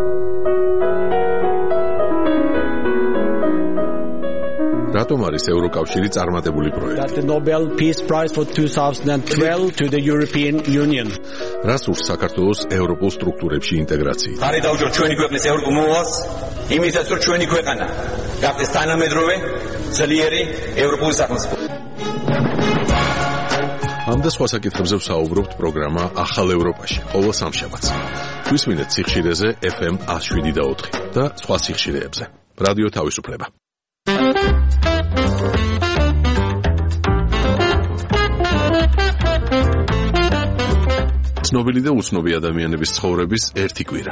რატომ არის ევროკავშირი წარმატებული პროექტი? The Nobel Peace Prize for twenty twelve to the European Union. რას ურს საქართველოს ევროპულ სტრუქტურებში ინტეგრაცია? ხარი დავუჯო ჩვენი ქვეყნის ევროპულ მოვალს, იმისაც რომ ჩვენი ქვეყანა გახდეს თანამედროვე, ძლიერი ევროპული სახელმწიფო. ამ და სხვა საკითხებზე ვსაუბრობთ პროგრამა ახალ ევროპაში, ყოველ სამშაბათს. გვისმინეთ სიხშირეზე ეფ ემ one oh seven და ოთხი და სხვა სიხშირეებზე. რადიო თავისუფლება. ცნობილი და უცნობი ადამიანების ცხოვრების ერთი კვირა.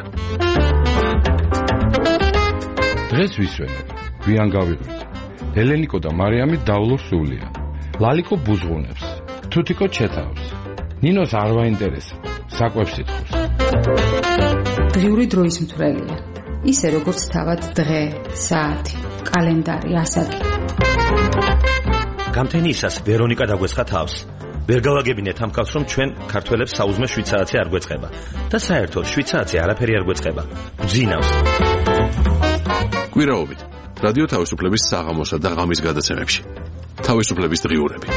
დღეს ვისვენებ, გვიან გავიღვიძ. ელენიკო და მარიამი დავლურ სულია. ლალიკო ბუზღუნებს, თუთიკო ჩეთავს. ნინოს არ ვაინტერესებს, საკვებს ითხოვს. დღიური დროის მთვრელია. ისე როგორც თავად დღე, საათი, კალენდარი, ასაკი. გამთენიისას ვერონიკა დაგვეცხა თავს. ვერ გავაგებინეთ ამ კაცს, რომ ჩვენ ქართველებს საუზმე შვიდ საათი არ გვეწყება და საერთოდ შვიდ საათი არაფერი არ გვეწყება. გძინავს. კვირაობით რადიო თავისუფლების საღამოსა და ღამის გადაცემებში. თავისუფლების დღიურები.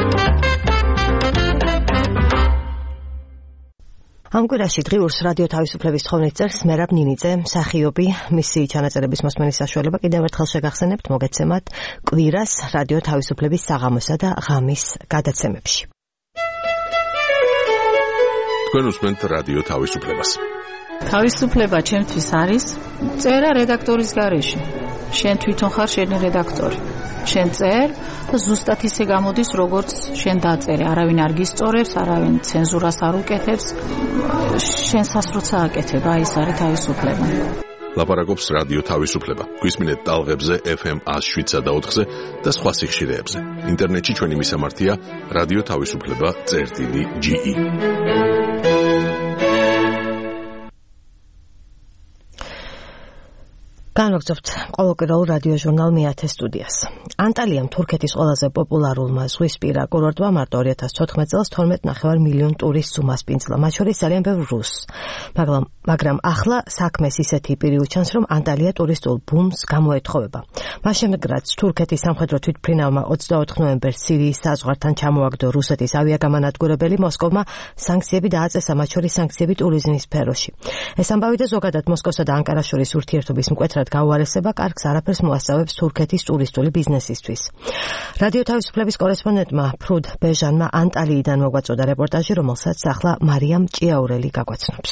ამ კვირაში დღიურს რადიო თავისუფლების თხოვნით წერს მერაბ ნინიძე, მსახიობი. მისი ჩანაწერების მოსმენის საშუალება კიდევ ერთხელ შეგახსენებთ მოგეცემათ კვირას რადიო თავისუფლების საღამოსა და ღამის გადაცემებში. თქვენ უსმენთ რადიო თავისუფლებას. თავისუფლება ჩემთვის არის წერა რედაქტორის გარეშე. შენ თვითონ ხარ შენი რედაქტორი. შენ წერ და ზუსტად ისე გამოდის, როგორც შენ დაწერე. არავინ არ გისწორებს, არავინ ცენზურას არ უკეთებს. შენ სასროც ააკეთებ, აი ეს არის თავისუფლება. ლაპარაკობს რადიო თავისუფლება. გვისმინეთ ტალღებზე ეფ ემ one oh seven და ოთხზე და სხვა სიხშირეებზე. ინტერნეტში ჩვენი მისამართია რადიო თავისუფლება წერტილი ჯი ი. განვაგრძობთ ყოველკვირეულ რადიო ჟურნალ მე ათე სტუდიას. ანტალიამ თურქეთის ყველაზე პოპულარულმა ზღვისპირა კურორტმა მარტო ორი ათას თოთხმეტ წელს თორმეტ ნახევარ მილიონ ტურისტს უმასპინძლა, მათ შორის ძალიან ბევრ რუსს. მაგრამ მაგრამ ახლა საქმეს ისეთი პირი უჩანს, რომ ანტალია ტურისტულ ბუმს გამოეთხოვება. მას შემდეგ რაც თურქეთის სამხედრო თვითმფრინავმა ოცდაოთხ ნოემბერს სირიის საზღვართან ჩამოაგდო რუსეთის ავიაგამანადგურებელი, მოსკოვმა სანქციები დააწესა, მათ შორის სანქციები ტურიზმის სფეროში. ეს ამბავი და ზოგადად მოსკოვსა და ანკარას შორის ურთიერთობის მკვეთრად გაუარესება კარგს არაფერს მოასწავებს თურქეთის ტურისტული ბიზნესისთვის. რადიო თავისუფლების კორესპონდენტმა ფრუდ ბეჟანმა ანტალიიდან მოგვაწოდა რეპორტაჟი, რომელსაც ახლა მარიამ ჭიაურელი გაგვაცნობს.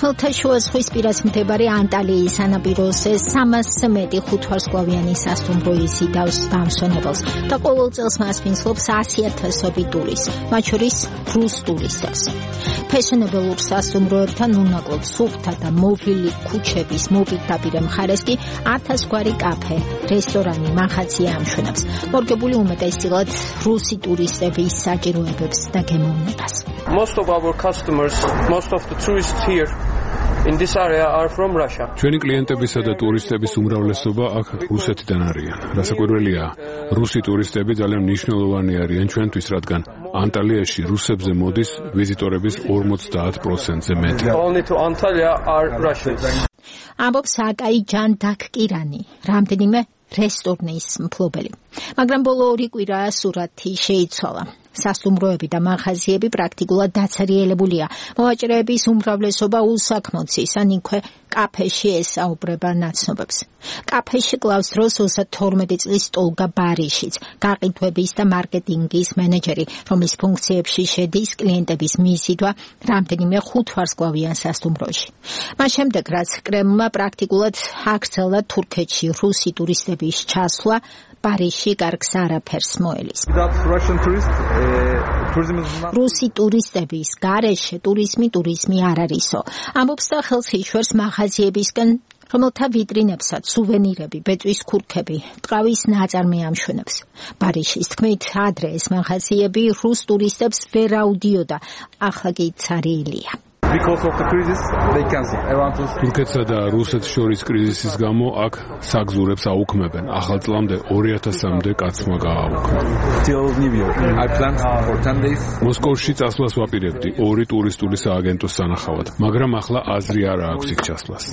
ხმელთაშუა ზღვის პირას მდებარე ანტალიის სანაპიროზე სამასზე მეტი ხუთვარსკვლავიანი სასტუმრო იზიდავს დამსვენებელს და ყოველ წელს მასპინძლობს ასი ათასობით ტურისტს, მათ შორის რუს ტურისტებს. ფეშენებელურ სასტუმროებთან უნაკლოდ სუფთა და მოვლილი ქუჩების მოპირდაპირე მხარეს კი ათასგვარი კაფე, რესტორანი, მაღაზია ამშვენებს, მორგებული უმეტესწილად რუსი ტურისტების საჭიროებებს და გემოვნებას. Most of our customers, most of the tourists here in this area are from Russia. ჩვენი კლიენტებისა და ტურისტების უმრავლესობა აქ რუსეთიდან არიან. რასაკვირველია, რუსი ტურისტები ძალიან მნიშვნელოვანი არიან ჩვენთვის, რადგან ანტალიაში რუსებზე მოდის ვიზიტორების ორმოცდაათ პროცენტზე მეტი. Only to Antalya are Russians. ამბობს აკაი ჯანდაკკირანი, რამდენიმე რესტორნის მფლობელი. მაგრამ ბოლო ორი კვირა სურათი შეიცვალა. სასტუმროები და მაღაზიები პრაქტიკულად დაცარიელებულია. მოვაჭრეების უმრავლესობა უსაქმოცის, ან იქვე კაფეში ესაუბრება ნაცნობებს. კაფეში კლავს დროს ოცდათორმეტი წლის ტოლგა ბარიშიც, გაყიდვების და მარკეტინგის მენეჯერი, რომლის ფუნქციებში შედის კლიენტების მიზიდვა რამდენიმე ხუთვარსკვლავიან სასტუმროში. მას შემდეგ, რაც კრემლმა პრაქტიკულად აქცელა თურქეთში რუსი ტურისტების ჩასვლა, პარიზში კარგს არაფერს მოელის. რუსი ტურისტების გარეშე ტურიზმი ტურიზმი არ არისო. ამბობს და ხელს იშვერს მაღაზიებისკენ, რომელთა ვიტრინებსაც სუვენირები, ბეწვის ქურქები, ტყავის ნაწარმი ამშვენებს. პარიზის თქმით, ადრე ეს მაღაზიები რუს ტურისტებს ვერ აუდიოდა, ახლა კი ცარიელია. Because of the crisis, they cancel. თურქეთსა და რუსეთს შორის კრიზისის გამო აქ საგზურებს აუქმებენ. ახალ წლამდე ორი ათასამდე კაცმა გააუქმა. Till New Year. I planned for ten days. მოსკოვში წასვლას ვაპირებდი ორი ტურისტული სააგენტოს სანახავად, მაგრამ ახლა აზრი არ აქვს იქ ჩასვლას.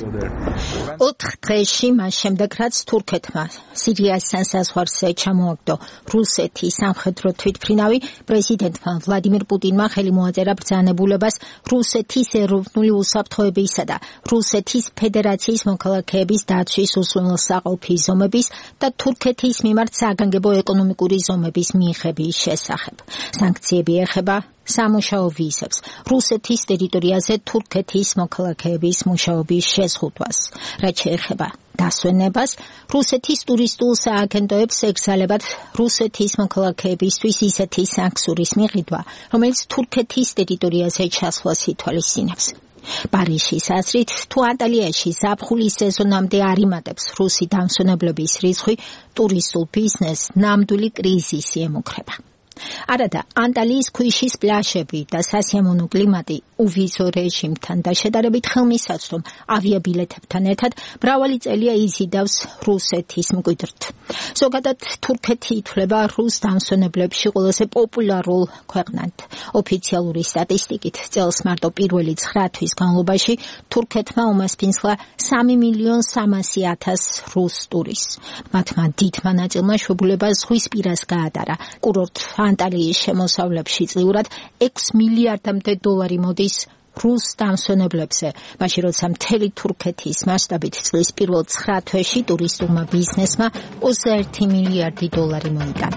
ოთხ დღეში მას შემდეგ, რაც თურქეთმა სირიასთან საზღვარზე ჩამოაგდო რუსეთის სამხედრო თვითმფრინავი, პრეზიდენტმა ვლადიმირ პუტინმა ხელი მოაწერა ბრძანებულებას რუსეთის ეროვნული უსაფრთხოებისა და რუსეთის ფედერაციის მოქალაქეების დაცვის უსუმელსაყოფი ზომების და თურქეთის მიმართ საგანგებო ეკონომიკური ზომების მიღების შესახებ. სანქციები ეხება სამუშაო ვიზებს, რუსეთის ტერიტორიაზე თურქეთის მოქალაქეების მუშაობის შეზღუდვას, რაც შეეხება დასვენებას, რუსეთის ტურისტულ სააგენტოებს ეკრძალებათ რუსეთის მოქალაქეებისთვის ისეთი სანქციის მიღება, რომელიც თურქეთის ტერიტორიაზე ჩასვლას ითვალისწინებს. პარიზის აზრით, თუ ანტალიაში ზაფხულის სეზონამდე არ იმატებს რუსი დამსვენებლების რიცხვი, ტურისტულ ბიზნესს ნამდვილი კრიზისი ემუქრება. არადა ანტალიის ქვიშის პლაჟები და სასიამოვნო კლიმატი უვიზო რეჟიმთან და შედარებით ხელმისაწვდომ ავიაბილეთებთან ერთად მრავალი წელია იზიდავს რუსეთის მკვიდრთ. ზოგადად თურქეთი ითვლება რუს დამსვენებლებში ყველაზე პოპულარულ ქვეყნად. ოფიციალური სტატისტიკით წელს მარტო პირველი ცხრა თვის განმავლობაში თურქეთმა უმასპინძლა სამი მილიონი სამასი ათას რუს ტურისტს. მათმა დიდმა ნაწილმა შვებულება ზღვის პირას გაატარა. კურორტ ანტალიის შემოსავლებში წლიურად ექვსი მილიარდამდე დოლარი მოდის რუს დამსვენებლებზე, მაშინ როცა მთელი თურქეთის მასშტაბით წლის პირველ ცხრა თვეში ტურისტულმა ბიზნესმა ოცდაერთი მილიარდი დოლარი მოიტანა.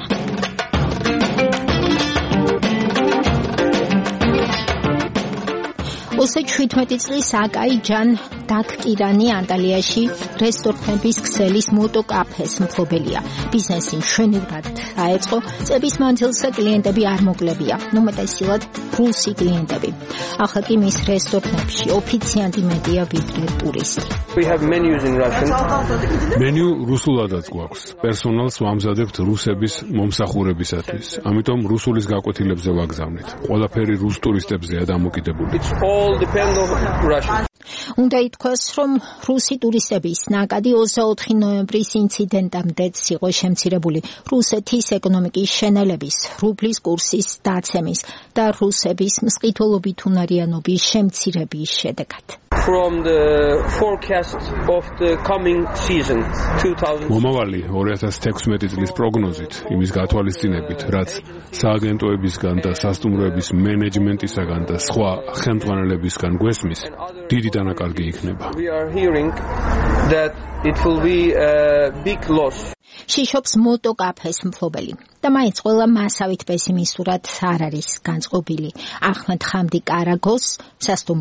ოცდაშვიდმეტი წლის აკაი ჯანდაკკირანი ანტალიაში რესტორნების ქსელის მოტოკაფეს მფლობელია. ბიზნესი მშვენივრად დაეწყო, წების მანძილზე კლიენტები არ მოკლებია, უმეტესწილად რუსი კლიენტები. ახლა კი მის რესტორნებში ოფიციანტი მეტია ვიდრე ტურისტი. We have menus in Russian. მენიუ რუსულადაც გვაქვს. პერსონალს ვამზადებთ რუსების მომსახურებისათვის. ამიტომ რუსულის გაკვეთილებზე ვაგზავნით. ყველაფერი რუს ტურისტებზეა დამოკიდებული. All depend on Russian. უნდა ითქვას, რომ რუსი ტურისტების ნაკადი ოცდაოთხი ნოემბრის ინციდენტამდეც იყო შემცირებული რუსეთის ეკონომიკის შენელების, რუბლის კურსის დაცემის და რუსების მსყიდველობით უნარიანობის შემცირების შედეგად. From the forecast of the coming season two thousand მომავალი ორი ათას თექვსმეტი წლის პროგნოზით, იმის გათვალისწინებით, რაც სააგენტოებისგან და სასტუმროების მენეჯმენტისაგან და სხვა ხელმძღვანელებისგან გვესმის, დიდი დანაკარგი იქნება. We are hearing that it will be a big loss. შიშობს მოტოკაფეს მფლობელი და მაინც ყველა მასავით პესიმისტურად არ არის განწყობილი. ახმედ ხამდი კარაგოს სასტუმრო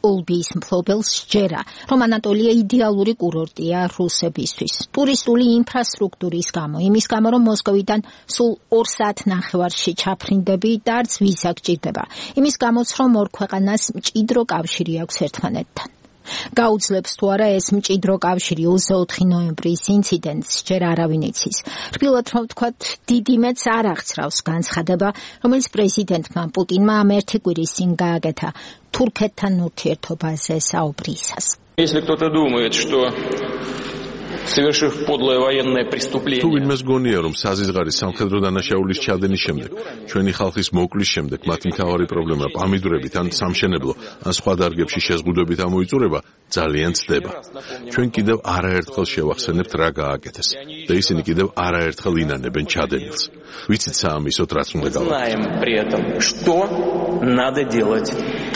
ოლბიის მფლობელს სჯერა, რომ ანატოლია იდეალური კურორტია რუსებისთვის. ტურისტული ინფრასტრუქტურის გამო, იმის გამო, რომ მოსკოვიდან სულ ორ საათნახევარში ჩაფრინდები და არც ვიზა გჭირდება. იმის გამოც, რომ ორ ქვეყანას მჭიდრო კავშირი აქვს ერთმანეთთან. გაუძლებს თუ არა ეს მჭიდრო კავშირი ოცდაოთხი ნოემბრის ინციდენტს ჯერ არავინ იცის. რბილად რომ ვთქვათ, დიდი მეც არ აღწრავს განცხადება, რომელიც პრეზიდენტმა პუტინმა ამ ერთი კვირის წინ გააკეთა თურქეთთან ურთიერთობაზე საუბრისას. Если кто-то думает, что совершив подлое военное преступление. თუ ვინმეს გონია, რომ საზღვარი სამხედრო დანაშაულის ჩადენის შემდეგ, ჩვენი ხალხის მოკლის შემდეგ, მათი მთავარი პრობლემა პამიდურებით ან სამშენებლო ან სხვა დარგებში შეზღუდვებით ამოიწურება, ძალიან ცდება. ჩვენ კიდევ არაერთხელ შევახსენებთ რა გააკეთეს და ისინი კიდევ არაერთხელ ინანებენ ჩადენილს. ვიცით საამისოდ რაც უნდა გავაკეთოთ. Знаем при этом, что надо делать.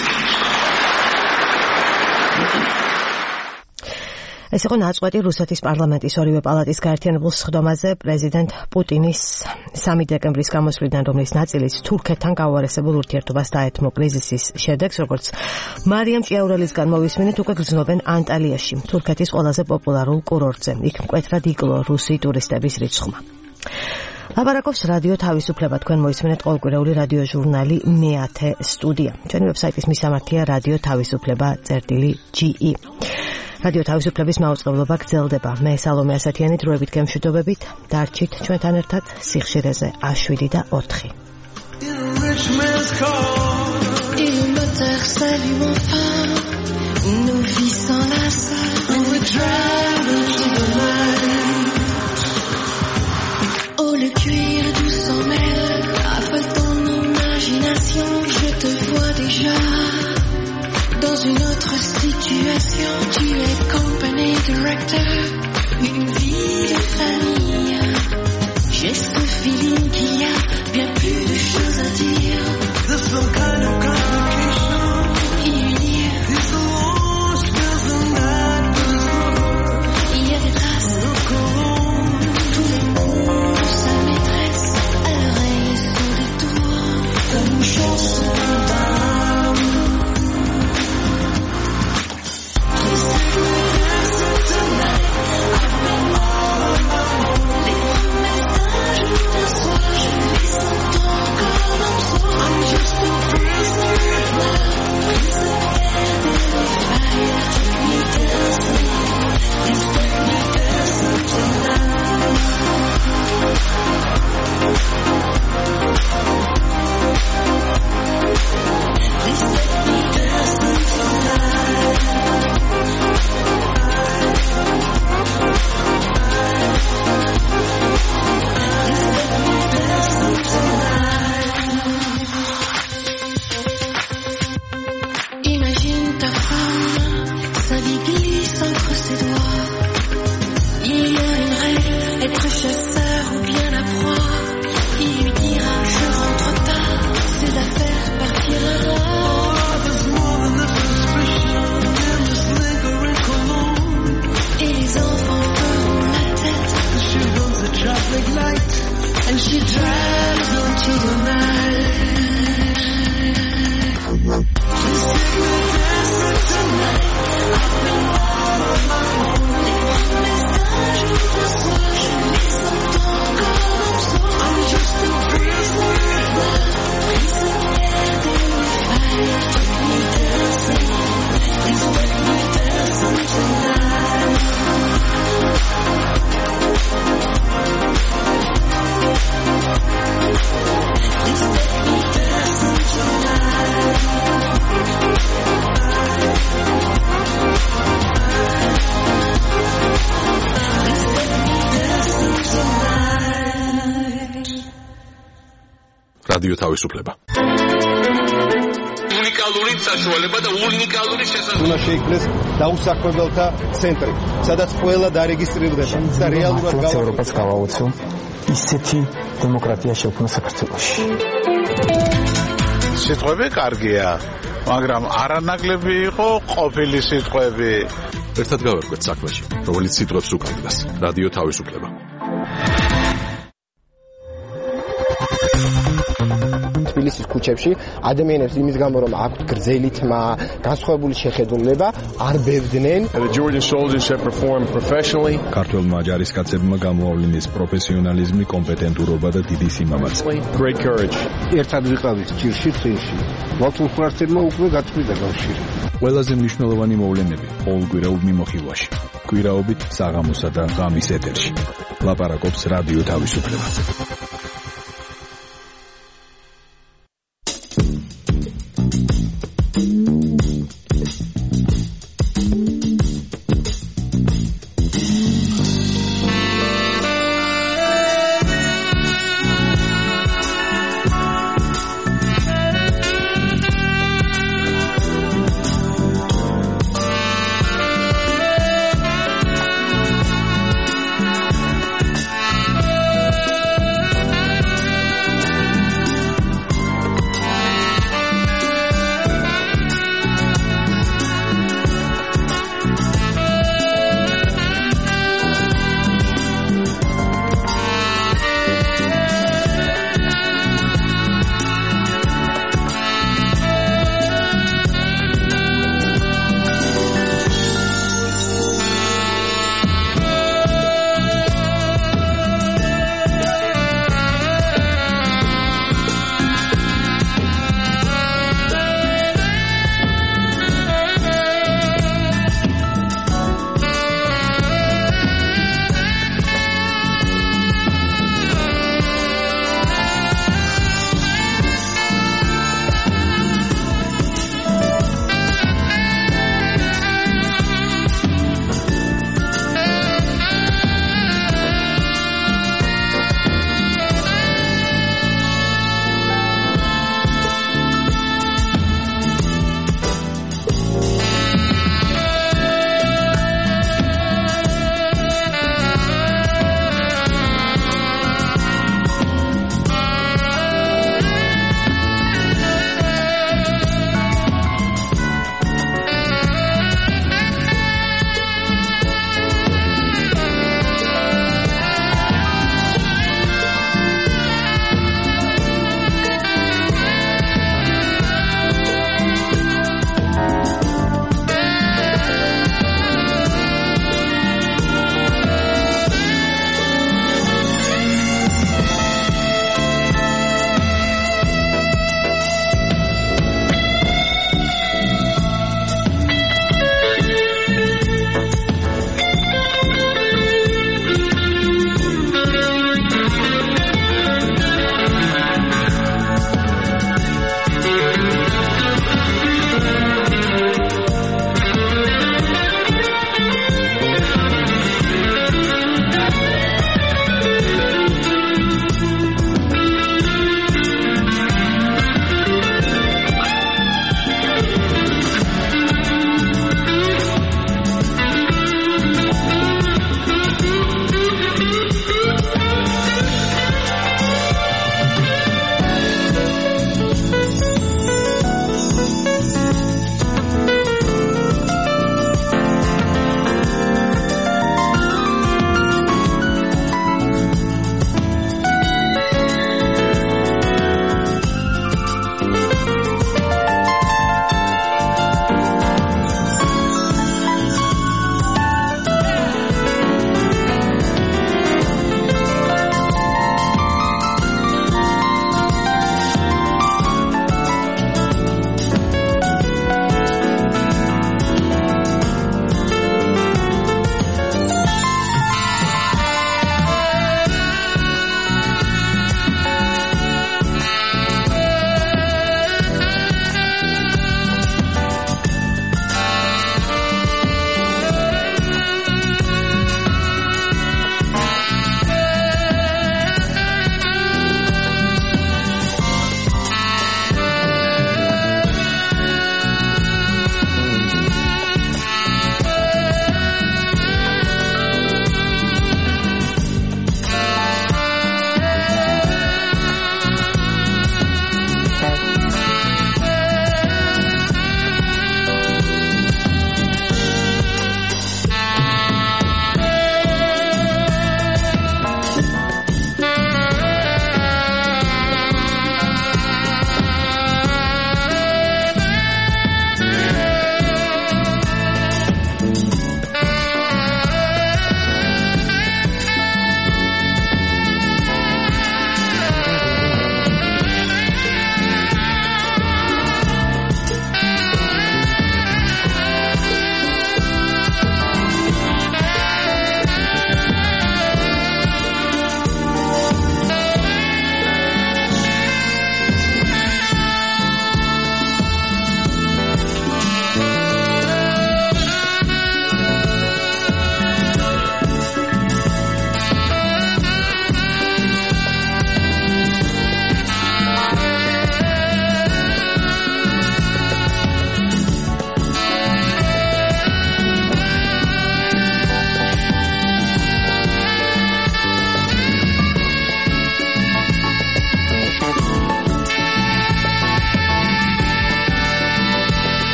ეს იყო ნაწყვეტი რუსეთის პარლამენტის ორივე პალატის გაერთიანებულ სხდომაზე პრეზიდენტ პუტინის სამი დეკემბრის გამოსვლიდან, რომლის ნაწილიც თურქეთთან გაუარესებულ ურთიერთობას დაეთმო კრიზისის შედეგს, როგორც მარიამ ჭიაურელისგან მოვისმინეთ, უკვე გრძნობენ ანტალიაში, თურქეთის ყველაზე პოპულარულ კურორტზე. იქ მკვეთრად იკლო რუსი ტურისტების რიცხვმა. ლაპარაკობს რადიო თავისუფლება. თქვენ მოისმენთ ყოველკვირეული რადიო ჟურნალი მეათე სტუდია. ჩვენი ვებსაიტის მისამართია რადიო თავისუფლება წერტილი ჯი ი. რადიო თავისუფლების მაუწყებლობა გრძელდება. მე სალომე ასათიანი დროებით გემშვიდობებით. დარჩით ჩვენთან ერთად სიხშირეზე შვიდი და ოთხი. Oh, le cuir d'où s'en mêle, affole ton imagination, je te vois déjà dans une autre situation, tu es company director, une vie de famille, j'ai ce feeling qu'il y a bien plus de choses à dire. There's some kind of complication, There's a lost feels the night goes on. Il y a des traces, tous les mots, sa maîtresse, à l'oreille sur des tours, comme une chanson d'amour. რადიო თავისუფლება. უნიკალური საშუალება და უნიკალური შესაძლებლობა. უნდა შეიქმნეს დაუსაქმებელთა ცენტრი, სადაც ყველა დარეგისტრირდება და რეალურად გავა ევროპას გავაოცო ისეთი დემოკრატია შექმნა საქართველოში. სიტყვები კარგია, მაგრამ არანაკლები იყო ყოფილი სიტყვები. ერთად გავერკვეთ საქმეში, რომელიც სიტყვებს უკავშირდება. რადიო თავისუფლება. თბილისის ქუჩებში ადამიანებს იმის გამო რომ აქვთ გრძელი თმა, განსხვავებული შეხედულება, არ ბევდნენ. The Georgian soldiers have performed professionally. ქართველმა ჯარისკაცებმა გამოავლინეს პროფესიონალიზმი, კომპეტენტურობა და დიდი სიმამაცე. Great courage. ერთად ვიყავით ჭირში წინში. მართულ ხარცებმა უკვე გაწყვიტა კავშირი. ყველაზე მნიშვნელოვანი მოვლენები ყოველკვირეულ მიმოხილვაში. კვირაობით საღამოსა და ღამის ეთერში. ლაპარაკობს რადიო თავისუფლება.